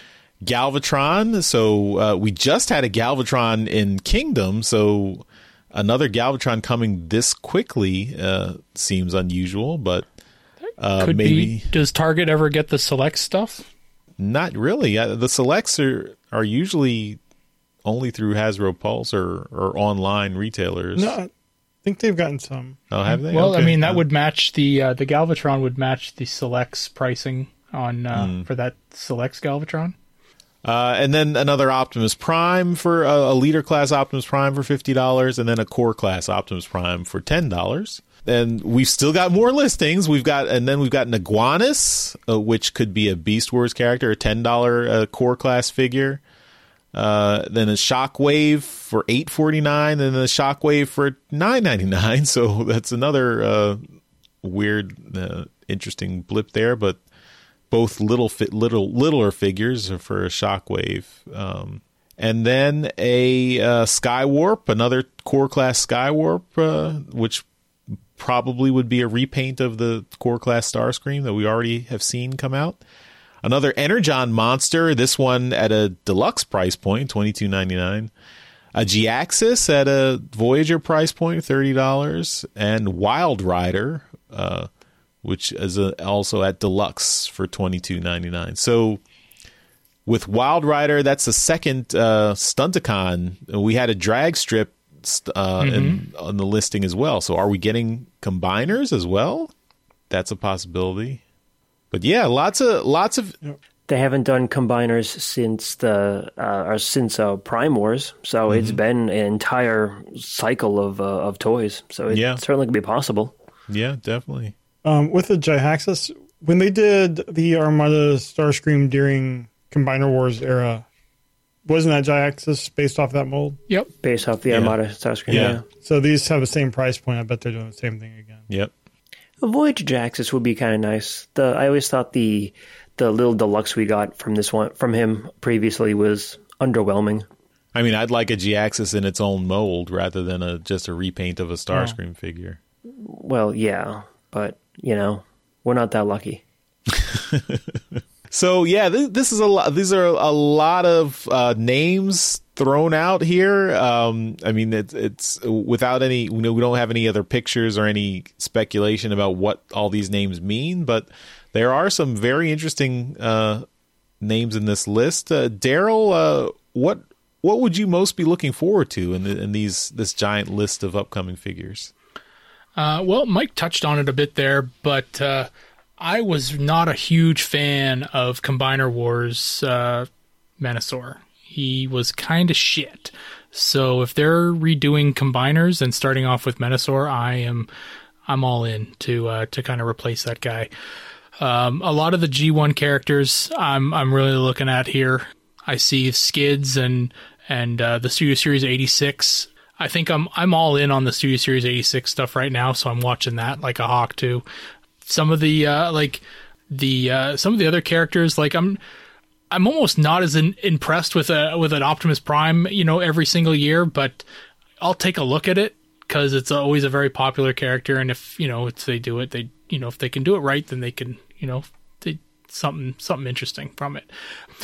C: Galvatron. So uh, we just had a Galvatron in Kingdom. So another Galvatron coming this quickly uh, seems unusual, but uh,
D: Could
C: maybe.
D: Be. Does Target ever get the select stuff?
C: Not really. Uh, the selects are, are usually only through Hasbro Pulse or, or online retailers.
A: No, I think they've gotten some.
C: Oh, have they?
D: Well,
C: okay.
D: I mean, that
C: uh,
D: would match the uh, the Galvatron would match the selects pricing on uh, mm. for that selects Galvatron.
C: Uh, and then another Optimus Prime for a, a leader class Optimus Prime for fifty dollars, and then a core class Optimus Prime for ten dollars. And we've still got more listings. We've got, and then we've got an Iguanus, uh, which could be a Beast Wars character, a ten dollars uh, core class figure. Uh, then a Shockwave for eight forty-nine, and then a Shockwave for nine ninety-nine. So that's another uh, weird, uh, interesting blip there. But both little, fit, little, littler figures for a Shockwave. Um, and then a uh, Skywarp, another core class Skywarp, uh, which probably would be a repaint of the core class Starscream that we already have seen come out. Another Energon Monster, this one at a deluxe price point, twenty-two ninety-nine. A G-Axis at a Voyager price point, thirty dollars. And Wild Rider, uh, which is a, also at deluxe for twenty-two ninety-nine. So with Wild Rider, that's the second uh, Stunticon. We had a drag strip uh, mm-hmm. in, on the listing as well. So are we getting combiners as well? That's a possibility. But yeah, lots of lots of.
B: They haven't done combiners since the uh, or since uh, Prime Wars, so mm-hmm. it's been an entire cycle of uh, of toys. So it
C: yeah.
B: certainly could be possible.
C: Yeah, definitely.
A: Um, with the Jyaxus, when they did the Armada Starscream during Combiner Wars era, wasn't that Jyaxus based off that mold?
D: Yep.
B: Based off the
C: Yeah.
B: Armada Starscream.
C: Yeah.
B: Yeah.
A: So these have the same price point. I bet they're doing the same thing again.
C: Yep.
B: A Voyager Jyaxus would be kind of nice. The I always thought the the little deluxe we got from this one from him previously was underwhelming.
C: I mean, I'd like a G-Axis in its own mold rather than a just a repaint of a Starscream figure.
B: Well, yeah, but you know, we're not that lucky.
C: So yeah, this, this is a lot. These are a lot of uh, names thrown out here. Um, I mean, it's it's without any. You know, we don't have any other pictures or any speculation about what all these names mean. But there are some very interesting uh, names in this list. Uh, Daryl, uh, what what would you most be looking forward to in, the, in these this giant list of upcoming figures?
D: Uh, well, Mike touched on it a bit there, but uh, I was not a huge fan of Combiner Wars uh, Menasor. He was kind of shit. So if they're redoing Combiners and starting off with Menasor, I am I'm all in to uh, to kind of replace that guy. Um, a lot of the G one characters I'm I'm really looking at here. I see Skids and and uh, the Studio Series eighty-six. I think I'm I'm all in on the Studio Series eighty-six stuff right now, so I'm watching that like a hawk too. Some of the uh, like the uh, some of the other characters, like I'm I'm almost not as in, impressed with a with an Optimus Prime, you know, every single year, but I'll take a look at it because it's always a very popular character, and if you know if they do it, they you know if they can do it right, then they can you know they something something interesting from it.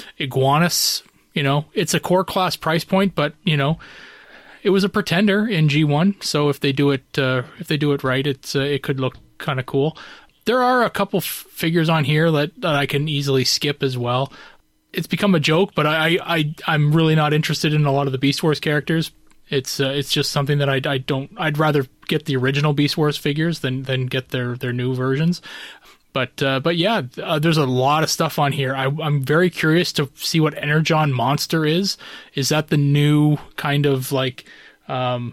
D: Iguanus, you know, it's a core class price point, but you know. It was a pretender in G one, so if they do it, uh, if they do it right, it's uh, it could look kind of cool. There are a couple f- figures on here that, that I can easily skip as well. It's become a joke, but I, I I'm really not interested in a lot of the Beast Wars characters. It's uh, it's just something that I, I don't. I'd rather get the original Beast Wars figures than than get their their new versions. But uh, but yeah, uh, there's a lot of stuff on here. I, I'm very curious to see what Energon Monster is. Is that the new kind of like, um,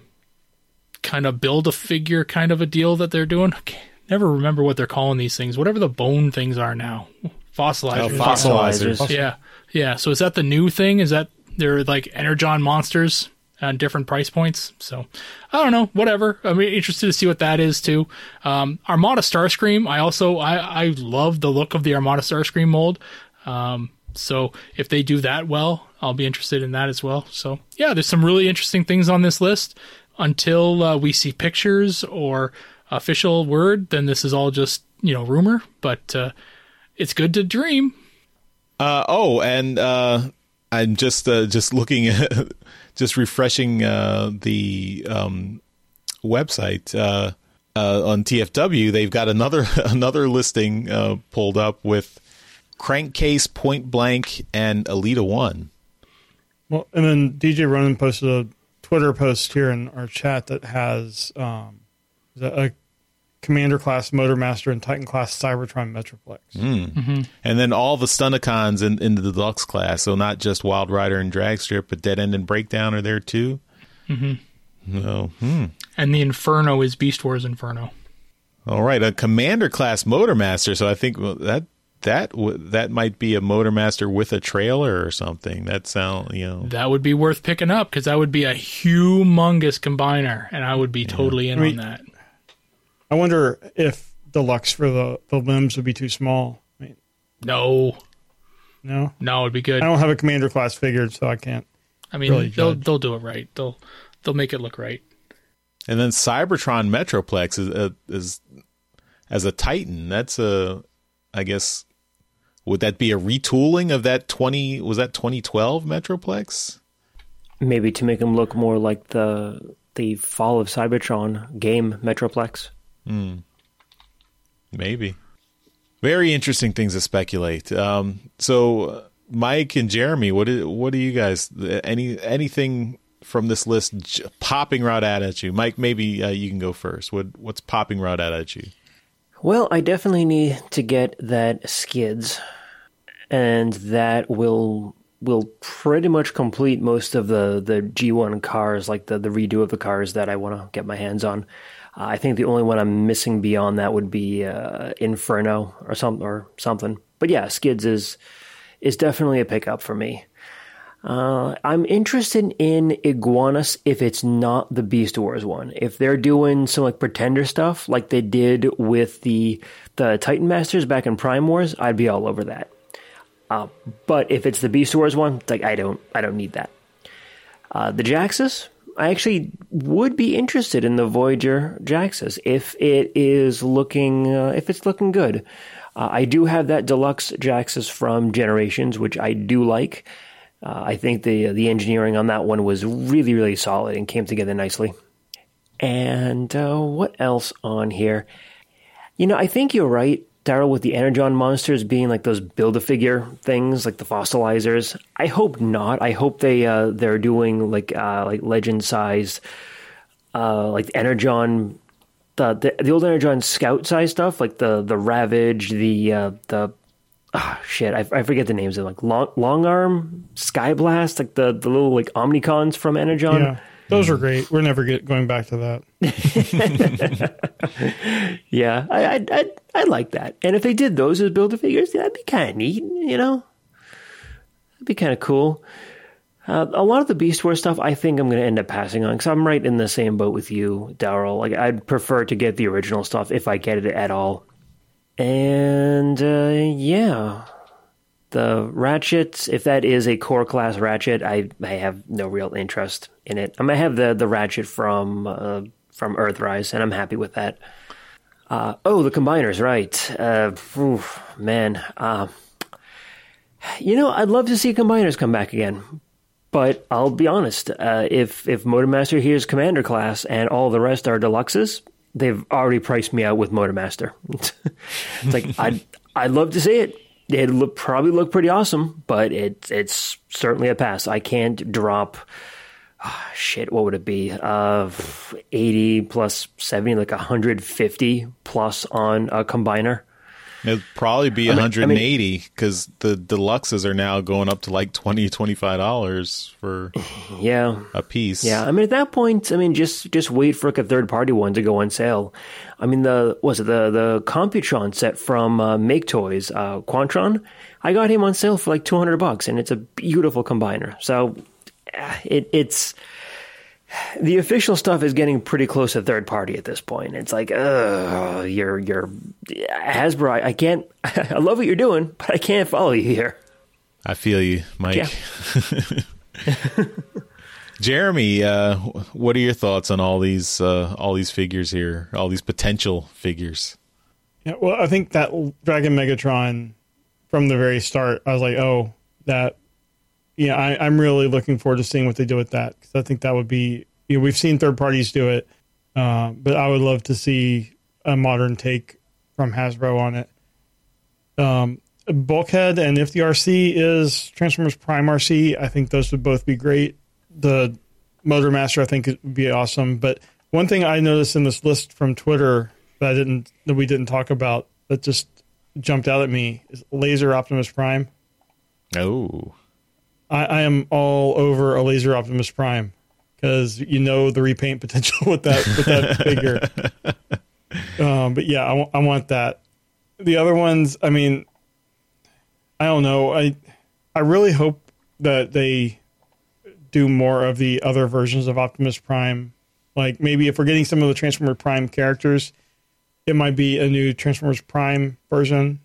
D: kind of build a figure kind of a deal that they're doing? Okay. Never remember what they're calling these things. Whatever the bone things are now, fossilizers.
C: Oh, fossilizers.
B: Fossilizers.
D: Yeah, yeah. So is that the new thing? Is that they're like Energon Monsters on different price points? So I don't know. Whatever. I'm interested to see what that is too. Um, Armada Starscream. I also I I love the look of the Armada Starscream mold. Um, so if they do that well, I'll be interested in that as well. So yeah, there's some really interesting things on this list. Until uh, we see pictures or official word, then this is all just you know rumor. But uh, it's good to dream.
C: Uh, oh, and uh, I'm just uh, just looking at. Just refreshing uh, the um, website uh, uh, on T F W, they've got another another listing uh, pulled up with Crankcase, Point Blank, and Elita One.
A: Well, and then D J Ronan posted a Twitter post here in our chat that has um, a Commander class Motormaster and Titan class Cybertron Metroplex.
C: Mm. Mm-hmm. And then all the Stunticons in, in the deluxe class, so not just Wild Rider and Dragstrip, but Dead End and Breakdown are there too. Mm-hmm. So, hmm.
D: And the Inferno is Beast Wars Inferno.
C: All right, a Commander class Motormaster. So I think well, that that that might be a Motormaster with a trailer or something. That sound you know
D: that would be worth picking up because that would be a humongous combiner, and I would be totally in
A: I mean,
D: on that.
A: I wonder if deluxe for the, the limbs would be too small. I mean,
D: No,
A: no,
D: no, it'd be good.
A: I don't have a Commander class figured, so I can't.
D: I mean,
A: really
D: they'll
A: judge.
D: they'll do it right. They'll they'll make it look right.
C: And then Cybertron Metroplex is, uh, is as a Titan. That's a, I guess, would that be a retooling of that twenty? Was that twenty twelve Metroplex?
B: Maybe to make them look more like the the Fall of Cybertron game Metroplex.
C: Hmm. Maybe. Very interesting things to speculate. Um, so, uh, Mike and Jeremy, what do, what do you guys? Any anything from this list j- popping right out at you? Mike, maybe uh, you can go first. What what's popping right out at you?
B: Well, I definitely need to get that Skids, and that will will pretty much complete most of the, the G one cars, like the, the redo of the cars that I want to get my hands on. Uh, I think the only one I'm missing beyond that would be uh, Inferno or some or something. But yeah, Skids is is definitely a pickup for me. Uh, I'm interested in Iguanas if it's not the Beast Wars one. If they're doing some like Pretender stuff like they did with the the Titan Masters back in Prime Wars, I'd be all over that. Uh, but if it's the Beast Wars one, it's like I don't I don't need that. Uh, the Jaxus, I actually would be interested in the Voyager Jaxus if it is looking uh, if it's looking good. Uh, I do have that deluxe Jaxus from Generations, which I do like. Uh, I think the the engineering on that one was really, really solid and came together nicely. And uh, what else on here? You know, I think you're right, Daryl, with the Energon monsters being like those Build-A-Figure things, like the fossilizers. I hope not. I hope they, uh, they're doing like uh, like legend-sized, uh, like the Energon, the, the, the old Energon Scout-size stuff, like the, the Ravage, the... Uh, the Oh, shit, I, I forget the names of them. Like Long, Long Arm, Skyblast, like the, the little like Omnicons from Energon.
A: Yeah, those are great. We're never get, going back to
B: that. yeah, I, I I I like that. And if they did those as Build-A-Figures, that'd be kind of neat, you know? That'd be kind of cool. Uh, a lot of the Beast Wars stuff, I think I'm going to end up passing on because I'm right in the same boat with you, Daryl. Like, I'd prefer to get the original stuff if I get it at all. And, uh, yeah, the Ratchet, if that is a core class Ratchet, I, I have no real interest in it. I might have the, the Ratchet from, uh, from Earthrise, and I'm happy with that. Uh, oh, the Combiners, right. Uh, oof, man, uh, you know, I'd love to see Combiners come back again. But I'll be honest, uh, if, if Motormaster here's Commander class and all the rest are Deluxes, they've already priced me out with Motormaster. It's like, I'd, I'd love to see it. It'd look, probably look pretty awesome, but it, it's certainly a pass. I can't drop, oh, shit, what would it be? Uh, eighty plus seventy, like one hundred fifty plus on a Combiner.
C: It'd probably be
B: I mean,
C: one hundred eighty because I mean, the deluxes are now going up to like twenty dollars, twenty-five dollars for
B: yeah.
C: a piece.
B: Yeah, I mean, at that point, I mean, just just wait for like a third-party one to go on sale. I mean, the was it the, the Computron set from uh, Make Toys, uh, Quantron? I got him on sale for like two hundred bucks, and it's a beautiful combiner. So it, it's... The official stuff is getting pretty close to third party at this point. It's like, ugh, you're, you're Hasbro. I, I can't, I love what you're doing, but I can't follow you here.
C: I feel you, Mike. Yeah. Jeremy, uh, what are your thoughts on all these, uh, all these figures here, all these potential figures?
A: Yeah, well, I think that Dragon Megatron from the very start, I was like, oh, that. Yeah, I, I'm really looking forward to seeing what they do with that because I think that would be, you know, we've seen third parties do it, uh, but I would love to see a modern take from Hasbro on it. Um, Bulkhead and if the R C is Transformers Prime R C, I think those would both be great. The Motormaster, I think, would be awesome. But one thing I noticed in this list from Twitter that I didn't, that we didn't talk about, that just jumped out at me is Laser Optimus Prime.
C: Oh.
A: I, I am all over a Laser Optimus Prime because you know the repaint potential with that with that figure. Um, but yeah, I, w- I want that. The other ones, I mean, I don't know. I I really hope that they do more of the other versions of Optimus Prime. Like maybe if we're getting some of the Transformer Prime characters, it might be a new Transformers Prime version,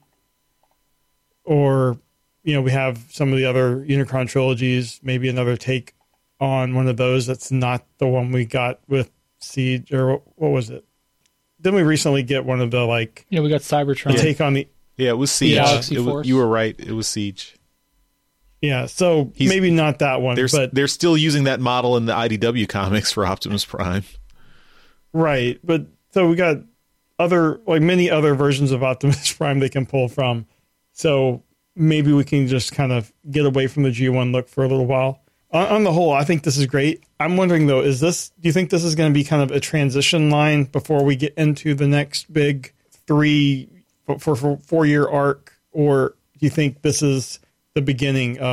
A: or. You know, we have some of the other Unicron trilogies, maybe another take on one of those that's not the one we got with Siege, or what, what was it? Didn't we recently get one of the, like...
D: Yeah, we got Cybertron.
A: The take on the...
C: Yeah, it was Siege.
A: Yeah.
C: It was, you were right. It was Siege.
A: Yeah, so He's, maybe not that one,
C: they're,
A: but...
C: They're still using that model in the I D W comics for Optimus Prime.
A: Right, but so we got other, like many other versions of Optimus Prime they can pull from. So... Maybe we can just kind of get away from the G one look for a little while. On, on the whole, I think this is great. I'm wondering, though, is this? Do you think this is going to be kind of a transition line before we get into the next big three for, for, for four-year arc? Or do you think this is the beginning of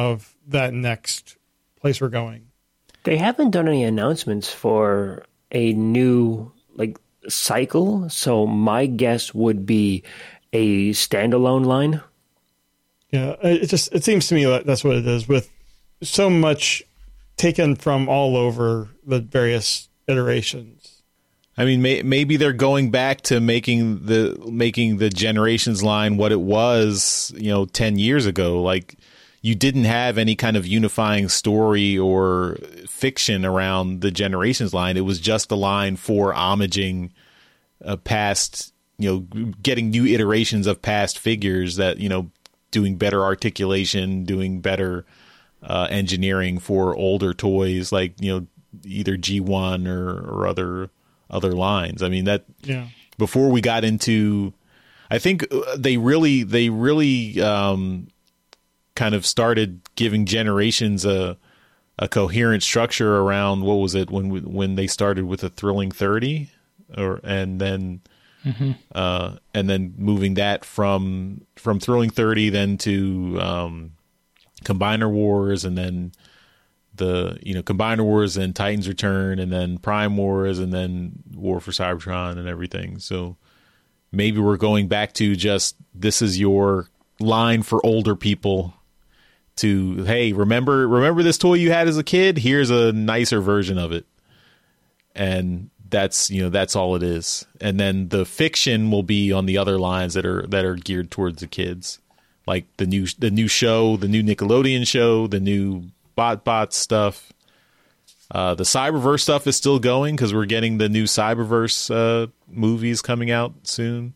A: that next place we're going.
B: They haven't done any announcements for a new like cycle, so my guess would be a standalone line.
A: Yeah, it just it seems to me that that's what it is, with so much taken from all over the various iterations.
C: I mean, may, maybe they're going back to making the making the Generations line what it was, you know, ten years ago. Like, you didn't have any kind of unifying story or fiction around the Generations line. It was just a line for homaging uh, past, you know, getting new iterations of past figures that, you know, doing better articulation, doing better uh, engineering for older toys, like, you know, either G one or, or other other lines. I mean, that
A: yeah.
C: Before we got into, I think they really they really um, kind of started giving Generations a a coherent structure around, what was it, when we, when they started with a Thrilling thirty, or and then. Mm-hmm. Uh, and then moving that from from Thrilling thirty then to um, Combiner Wars, and then the you know Combiner Wars and Titans Return, and then Prime Wars, and then War for Cybertron and everything. So maybe we're going back to just, this is your line for older people to, hey, remember remember this toy you had as a kid? Here's a nicer version of it. And that's, you know, that's all it is. And then the fiction will be on the other lines that are that are geared towards the kids, like the new the new show, the new Nickelodeon show, the new Bot Bot stuff. Uh, the Cyberverse stuff is still going because we're getting the new Cyberverse uh, movies coming out soon.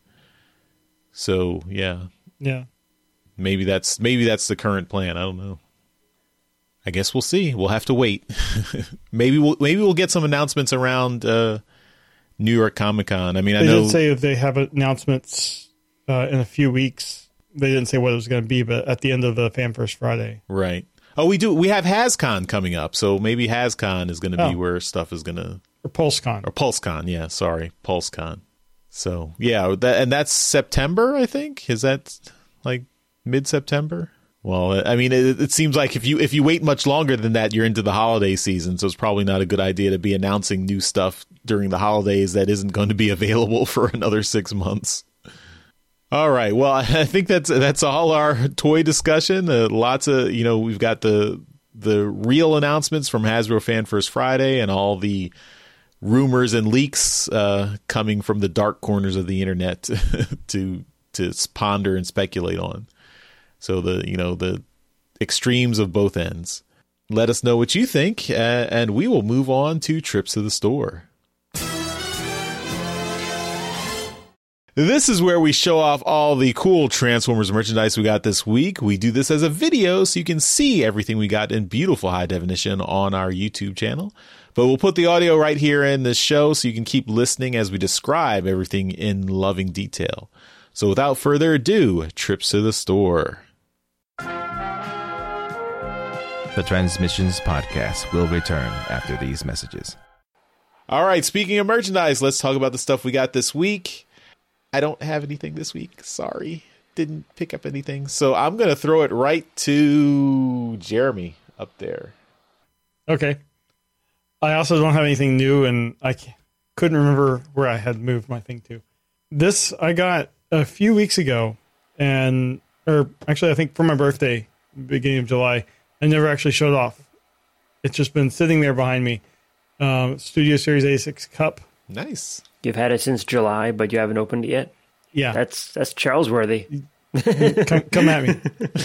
C: So yeah,
A: yeah,
C: maybe that's maybe that's the current plan. I don't know. I guess we'll see. We'll have to wait. maybe we'll maybe we'll get some announcements around uh, New York Comic Con. I mean, I
A: they
C: know
A: did say if they have announcements uh, in a few weeks. They didn't say what it was going to be, but at the end of the Fan First Friday,
C: right? Oh, we do. We have HasCon coming up, so maybe HasCon is going to be
A: oh.
C: where stuff is going to
A: or PulseCon
C: or PulseCon. Yeah, sorry, PulseCon. So yeah, that, and that's September, I think. Is that like mid September? Well, I mean, it, it seems like if you if you wait much longer than that, you're into the holiday season. So it's probably not a good idea to be announcing new stuff during the holidays that isn't going to be available for another six months. All right. Well, I think that's that's all our toy discussion. Uh, lots of, you know, we've got the the real announcements from Hasbro Fan First Friday, and all the rumors and leaks uh, coming from the dark corners of the internet to to ponder and speculate on. So the, you know, the extremes of both ends. Let us know what you think, uh, and we will move on to trips to the store. This is where we show off all the cool Transformers merchandise we got this week. We do this as a video so you can see everything we got in beautiful high definition on our YouTube channel. But we'll put the audio right here in the show so you can keep listening as we describe everything in loving detail. So without further ado, trips to the store.
E: The Transmissions Podcast will return after these messages.
C: All right, speaking of merchandise, let's talk about the stuff we got this week. I don't have anything this week. Sorry. Didn't pick up anything. So I'm going to throw it right to Jeremy up there.
A: Okay. I also don't have anything new, and I couldn't remember where I had moved my thing to. This I got a few weeks ago, and or actually I think for my birthday, beginning of July. I never actually showed off. It's just been sitting there behind me. Um, Studio Series eighty-six Cup.
C: Nice.
B: You've had it since July, but you haven't opened it yet?
A: Yeah.
B: That's that's Charles worthy.
A: come, come at me.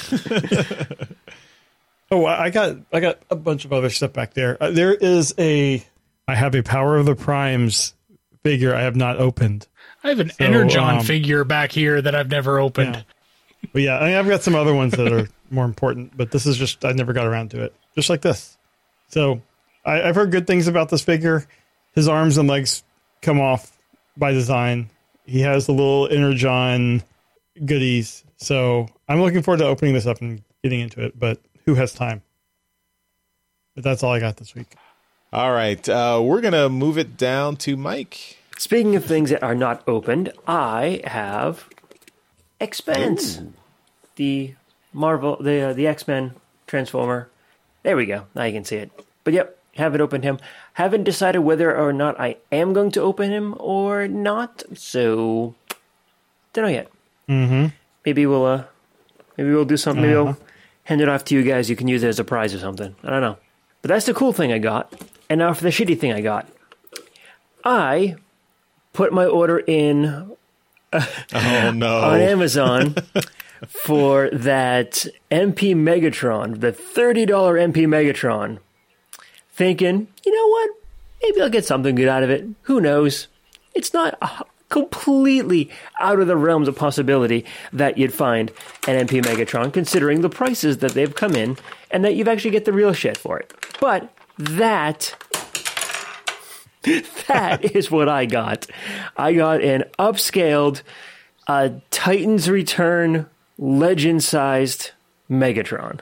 A: oh, I got I got a bunch of other stuff back there. Uh, there is a I have a Power of the Primes figure I have not opened.
D: I have an
A: So,
D: Energon
A: um,
D: figure back here that I've never opened.
A: Yeah. But yeah, I mean, I've got some other ones that are more important, but this is just, I never got around to it. Just like this. So I, I've heard good things about this figure. His arms and legs come off by design. He has the little Energon goodies. So I'm looking forward to opening this up and getting into it, but who has time? But that's all I got this week.
C: All right. Uh, we're going to move it down to Mike.
B: Speaking of things that are not opened, I have Expanse, the Marvel, the uh, the X-Men Transformer There we go. Now you can see it. But yep, haven't opened him. Haven't decided whether or not I am going to open him or not. So, don't know yet.
A: Mm-hmm.
B: Maybe we'll, uh, maybe we'll do something. Maybe
A: Uh-huh.
B: I'll hand it off to you guys. You can use it as a prize or something. I don't know. But that's the cool thing I got. And now for the shitty thing I got. I put my order in
C: Oh no!
B: on Amazon for that M P Megatron, the thirty dollars M P Megatron, thinking, you know what? Maybe I'll get something good out of it. Who knows? It's not a, completely out of the realms of possibility that you'd find an M P Megatron, considering the prices that they've come in, and that you've actually get the real shit for it. But that... that is what I got. I got an upscaled uh, Titans Return legend-sized Megatron.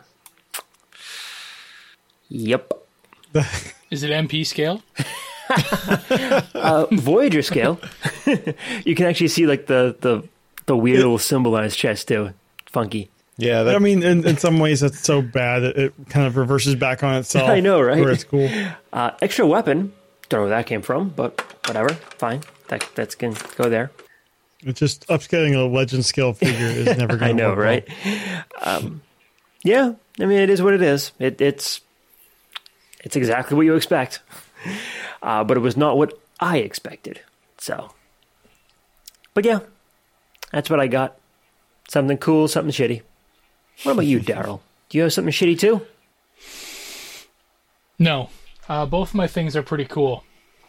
B: Yep.
D: Is it M P scale?
B: uh, Voyager scale. You can actually see like the, the, the weird little symbol on his chest too. Funky.
C: Yeah, that,
A: I mean, in, in some ways, that's so bad it, it kind of reverses back on itself.
B: I know, right?
A: Where it's cool.
B: Uh, extra weapon. Don't know where that came from, but whatever. Fine. That that's can go there.
A: It's just upscaling a legend scale figure is never going to
B: I know,
A: work
B: right? Um, yeah, I mean, it is what it is. It, it's it's exactly what you expect, uh, but it was not what I expected. So, but yeah, that's what I got. Something cool, something shitty. What about you, Daryl? Do you have something shitty too?
D: No. Uh, both of my things are pretty cool.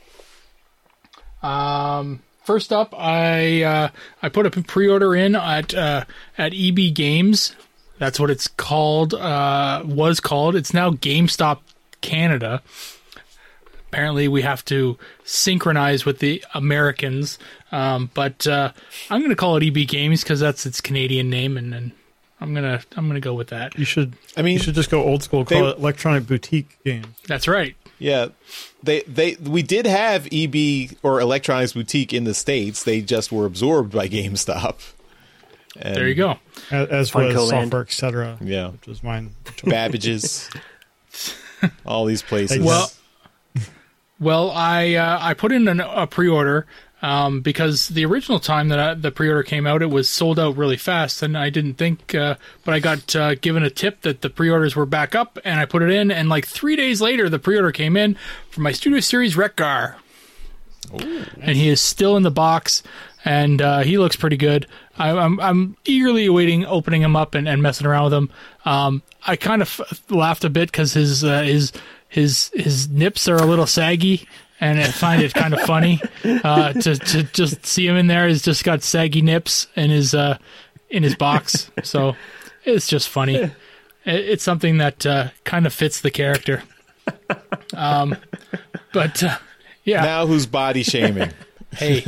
D: Um, first up, I uh, I put a pre-order in at uh, at E B Games. That's what it's called. Uh, was called. It's now GameStop Canada. Apparently, we have to synchronize with the Americans. Um, but uh, I'm going to call it E B Games because that's its Canadian name, and, and I'm gonna I'm gonna go with that.
A: You should.
C: I mean,
A: you should just go old school. Call
C: they-
A: it Electronic Boutique Games.
D: That's right.
C: yeah, they they we did have E B or Electronics Boutique in the States. They just were absorbed by GameStop. And,
D: There you go.
A: As, as
B: Funko
A: was
B: Land.
A: Software, et cetera.
C: Yeah,
A: Which was mine.
C: Babbage's, all these places.
D: Well, well, I uh, I put in an, a pre-order um, because the original time that I, the pre-order came out, it was sold out really fast, and I didn't think. Uh, but I got uh, given a tip that the pre-orders were back up, and I put it in, and like three days later, the pre-order came in for my Studio Series Wreck-Gar, and he is still in the box, and uh, he looks pretty good. I, I'm I'm eagerly awaiting opening him up and, and messing around with him. Um, I kind of f- laughed a bit because his uh, his his his nips are a little saggy, and I find it kind of funny uh, to to just see him in there. He's just got saggy nips in his uh, in his box, so it's just funny. It, it's something that uh, kind of fits the character. Um, but uh, yeah,
C: now who's body shaming?
D: hey.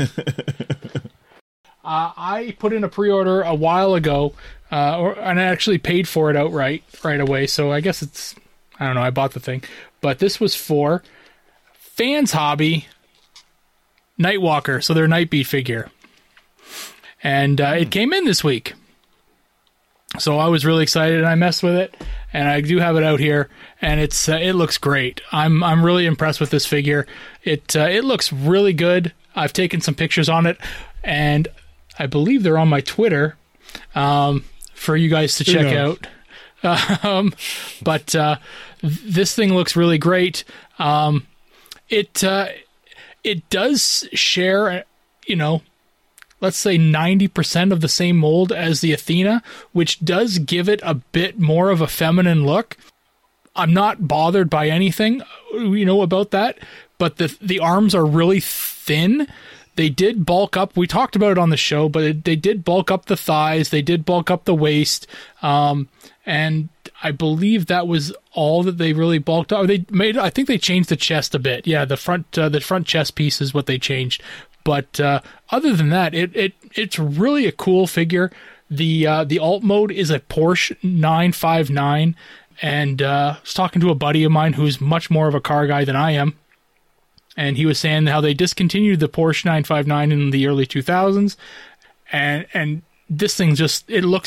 D: Uh, I put in a pre-order a while ago, uh, or, and I actually paid for it outright right away. So I guess it's, I don't know, I bought the thing. But this was for Fans Hobby Nightwalker, so their Nightbeat figure. And uh, it came in this week. So I was really excited, and I messed with it, and I do have it out here, and it's uh, it looks great. I'm I'm really impressed with this figure. It uh, it looks really good. I've taken some pictures on it, and I believe they're on my Twitter um, for you guys to
A: Who
D: check
A: knows?
D: out. Um, but uh, th- this thing looks really great. Um, it uh, it does share, you know, let's say ninety percent of the same mold as the Athena, which does give it a bit more of a feminine look. I'm not bothered by anything, you know, about that, but the the arms are really thin. They did bulk up. We talked about it on the show, but it, they did bulk up the thighs. They did bulk up the waist. Um, and I believe that was all that they really bulked up. They made, I think they changed the chest a bit. Yeah, the front, uh, the front chest piece is what they changed. But uh, other than that, it, it it's really a cool figure. The uh, the alt mode is a Porsche nine five nine, and uh, I was talking to a buddy of mine who's much more of a car guy than I am. And he was saying how they discontinued the Porsche nine five nine in the early two thousands. And and this thing just, it looks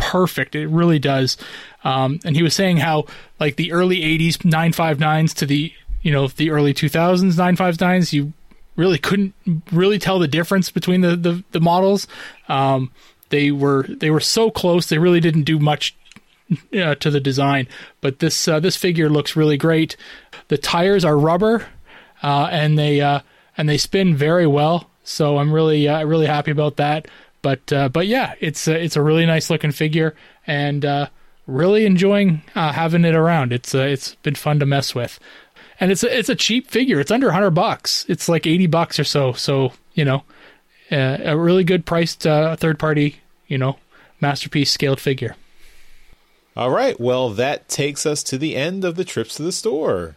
D: perfect. It really does. Um, and he was saying how like the early eighties nine fifty-nines to the, you know, the early two thousands nine fifty-nines, you really couldn't really tell the difference between the, the, the models. Um, they were, they were so close. They really didn't do much uh, to the design, but this, uh, this figure looks really great. The tires are rubber, uh, and they, uh, and they spin very well. So I'm really, uh, really happy about that. But, uh, but yeah, it's a, it's a really nice looking figure, and, uh, really enjoying, uh, having it around. It's, uh, it's been fun to mess with. And it's a, it's a cheap figure. It's under one hundred bucks. It's like eighty bucks or so. So, you know, uh, a really good priced uh, third-party, you know, masterpiece scaled figure.
C: All right. Well, that takes us to the end of the trips to the store.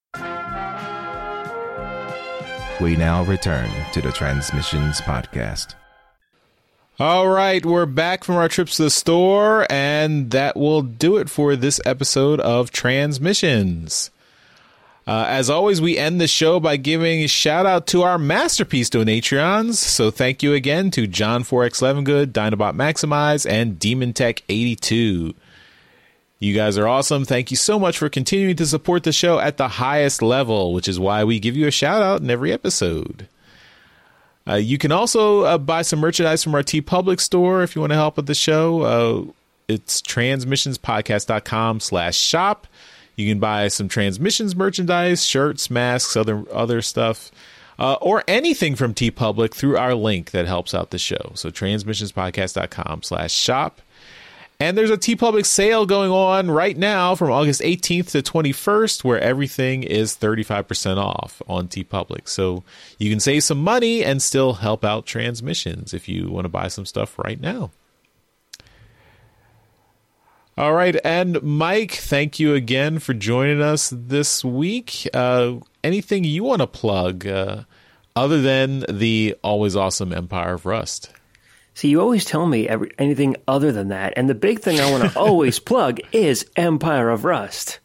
E: We now return to the Transmissions Podcast.
C: All right, we're back from our trips to the store, and that will do it for this episode of Transmissions. Uh, as always, we end the show by giving a shout out to our Masterpiece Donatrions. So thank you again to John four X Levengood, Dinobot Maximize, and Demon Tech eighty-two. You guys are awesome. Thank you so much for continuing to support the show at the highest level, which is why we give you a shout out in every episode. Uh, you can also uh, buy some merchandise from our TeePublic store if you want to help with the show. Uh, it's transmissionspodcast.com slash shop. You can buy some Transmissions merchandise, shirts, masks, other other stuff, uh, or anything from TeePublic through our link that helps out the show. So transmissionspodcast.com slash shop. And there's a TeePublic sale going on right now from August eighteenth to twenty-first, where everything is thirty-five percent off on TeePublic. So you can save some money and still help out Transmissions if you want to buy some stuff right now. All right, and Mike, thank you again for joining us this week. Uh, anything you want to plug uh, other than the always awesome Empire of Rust?
B: See, you always tell me every, anything other than that, and the big thing I want to always plug is Empire of Rust.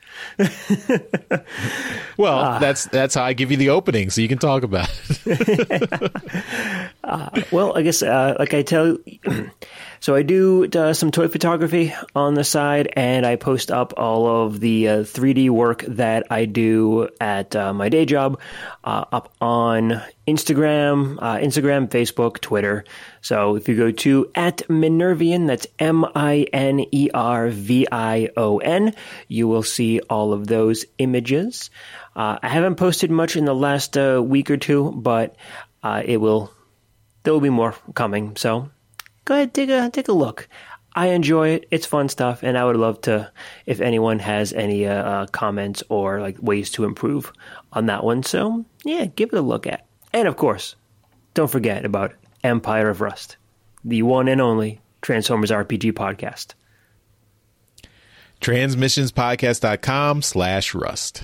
C: Well, uh, that's that's how I give you the opening, so you can talk about it.
B: uh, well, I guess, uh, like I tell so I do uh, some toy photography on the side, and I post up all of the uh, three D work that I do at uh, my day job uh, up on Instagram, uh, Instagram, Facebook, Twitter. So if you go to at Minervion, that's M I N E R V I O N, you will see all of those images. Uh, I haven't posted much in the last uh, week or two, but uh, it will. There will be more coming. So go ahead, take a take a look. I enjoy it. It's fun stuff, and I would love to if anyone has any uh, uh, comments or like ways to improve on that one. So yeah, give it a look at. And of course, don't forget about Empire of Rust, the one and only Transformers R P G podcast.
C: Transmissionspodcast.com slash rust.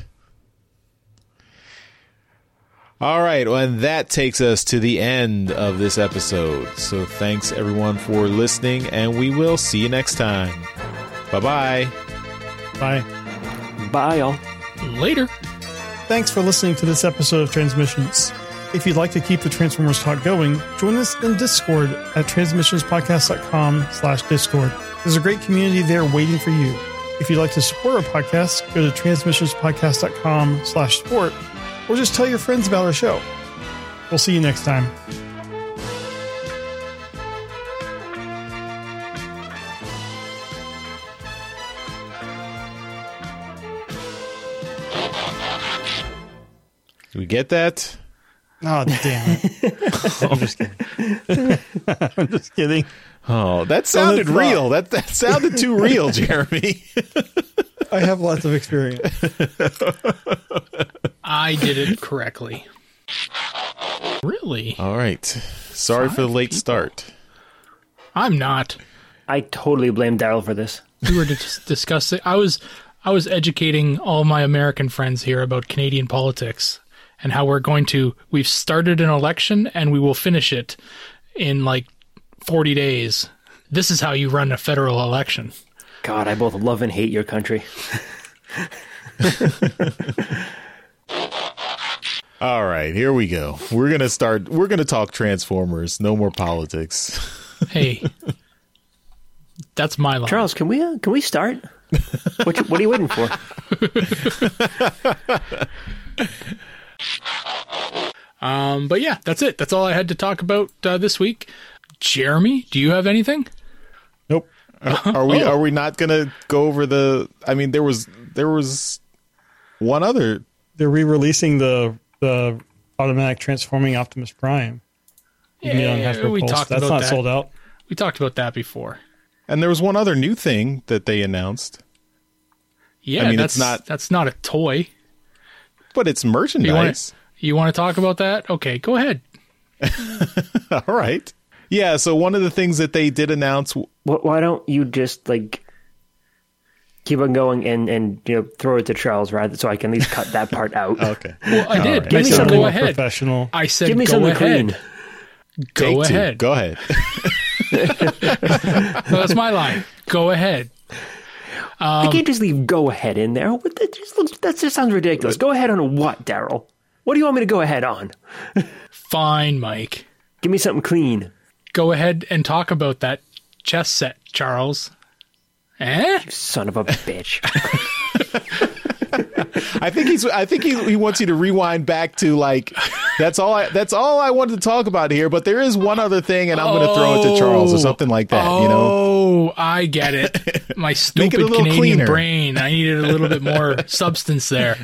C: All right, well, and that takes us to the end of this episode. So thanks, everyone, for listening, and we will see you next time. Bye-bye.
A: Bye.
B: Bye, y'all.
D: Later.
A: Thanks for listening to this episode of Transmissions. If you'd like to keep the Transformers talk going, join us in Discord at transmissionspodcast.com slash Discord. There's a great community there waiting for you. If you'd like to support our podcast, go to transmissionspodcast.com slash support, or just tell your friends about our show. We'll see you next time.
C: Did we get that?
A: Oh, damn it. I'm just kidding. I'm just kidding.
C: Oh, that sounded
A: oh,
C: real. That that sounded too real, Jeremy.
A: I have lots of experience.
D: I did it correctly. Really?
C: All right. Sorry
D: Five
C: for the late
D: people.
C: start.
D: I'm not.
B: I totally blame Daryl for this.
D: We were just discussing. I was I was educating all my American friends here about Canadian politics and how we're going to. We've started an election and we will finish it in like forty days. This is how you run a federal election.
B: God, I both love and hate your country.
C: All right, here we go. We're going to start. We're going to talk Transformers. No more politics.
D: Hey, That's my line.
B: Charles, can we uh, can we start? What, you, what are you waiting for?
D: Um, but yeah, that's it. That's all I had to talk about uh, this week. Jeremy, do you have anything?
A: Nope.
C: Are, are we
D: Oh.
C: are we not gonna go over the? I mean, there was there was one other.
A: They're re-releasing the the automatic transforming Optimus Prime. You can get it on
D: Yeah,
A: Hasbro
D: we
A: Pulse.
D: talked
A: That's
D: about
A: not
D: that.
A: sold out.
D: We talked about that before.
C: And there was one other new thing that they announced,
D: Yeah,
C: I mean,
D: that's
C: it's not-
D: that's not a toy.
C: but it's
D: You want
C: merchandise.
D: to you want to talk about that? Okay, go ahead.
C: All right. Yeah. So one of the things that they did announce.
B: Wh- Why don't you just like keep on going and and you know throw it to Charles rather so I can at least cut that part out.
C: Okay.
D: Well, I did.
B: Give
D: I
B: me
D: said
B: something
D: go
A: more
D: ahead.
A: professional.
D: I said
B: Give me
D: go
B: something
D: ahead.
B: clean.
D: Go
C: Take two.
D: ahead.
C: Go ahead.
D: No, that's my line. Go ahead.
B: I can't just leave "go ahead" in there. What, that just looks. That just sounds ridiculous. Go ahead on what, Daryl? What do you want me to go ahead on?
D: Fine, Mike.
B: Give me something clean.
D: Go ahead and talk about that chess set, Charles. Eh?
B: Son of a bitch.
C: I think he's. I think he, he wants you to rewind back to like. That's all. I. That's all I wanted to talk about here. But there is one other thing, and I'm going to throw it to Charles or something like that.
D: Oh,
C: You know.
D: I get it. My
C: Make it a
D: stupid
C: little
D: Canadian
C: cleaner.
D: brain. I needed a little bit more substance there.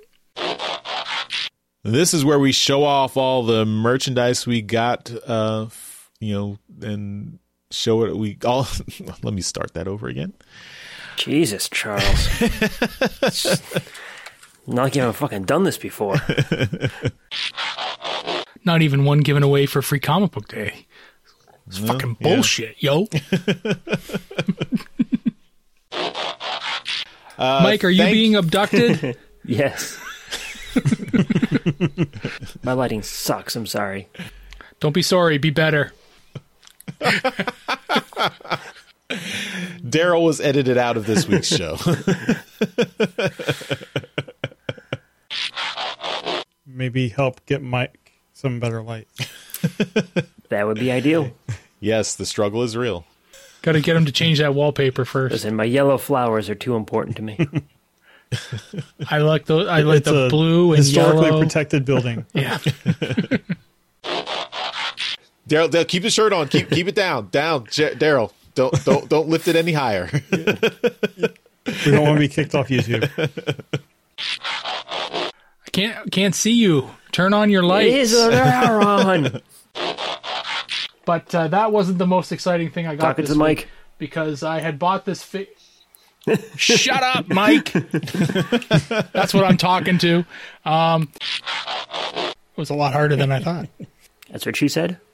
C: This is where we show off all the merchandise we got. Uh, f- you know, and show it. We all. Let me start that over again.
B: Jesus, Charles. Not like you haven't fucking done this before.
D: Not even one given away for free comic book day. It's fucking
C: yeah.
D: bullshit, yo.
C: Uh,
D: Mike, are you
C: thank-
D: being abducted?
B: Yes. My lighting sucks. I'm sorry.
D: Don't be sorry. Be better.
C: Daryl was edited out of this week's show.
A: Maybe help get Mike some better light.
B: That would be ideal.
C: Yes, the struggle is real.
D: Got to get him to change that wallpaper first.
B: Listen, my yellow flowers are too important to me.
D: I like the I like
A: It's
D: the
A: a
D: blue and
A: historically
D: yellow.
A: protected building.
D: Yeah.
C: Daryl, Daryl, keep the shirt on. Keep keep it down, down. J- Daryl, don't don't don't lift it any higher.
A: We don't want to be kicked off YouTube.
D: I can't can't see you. Turn on your lights.
B: It is on.
D: But uh, that wasn't the most exciting thing I got
B: Talking
D: this
B: to
D: week
B: Mike.
D: because I had bought this fi- Shut up, Mike. That's what I'm talking to. Um, it was a lot harder than I thought.
B: That's what she said.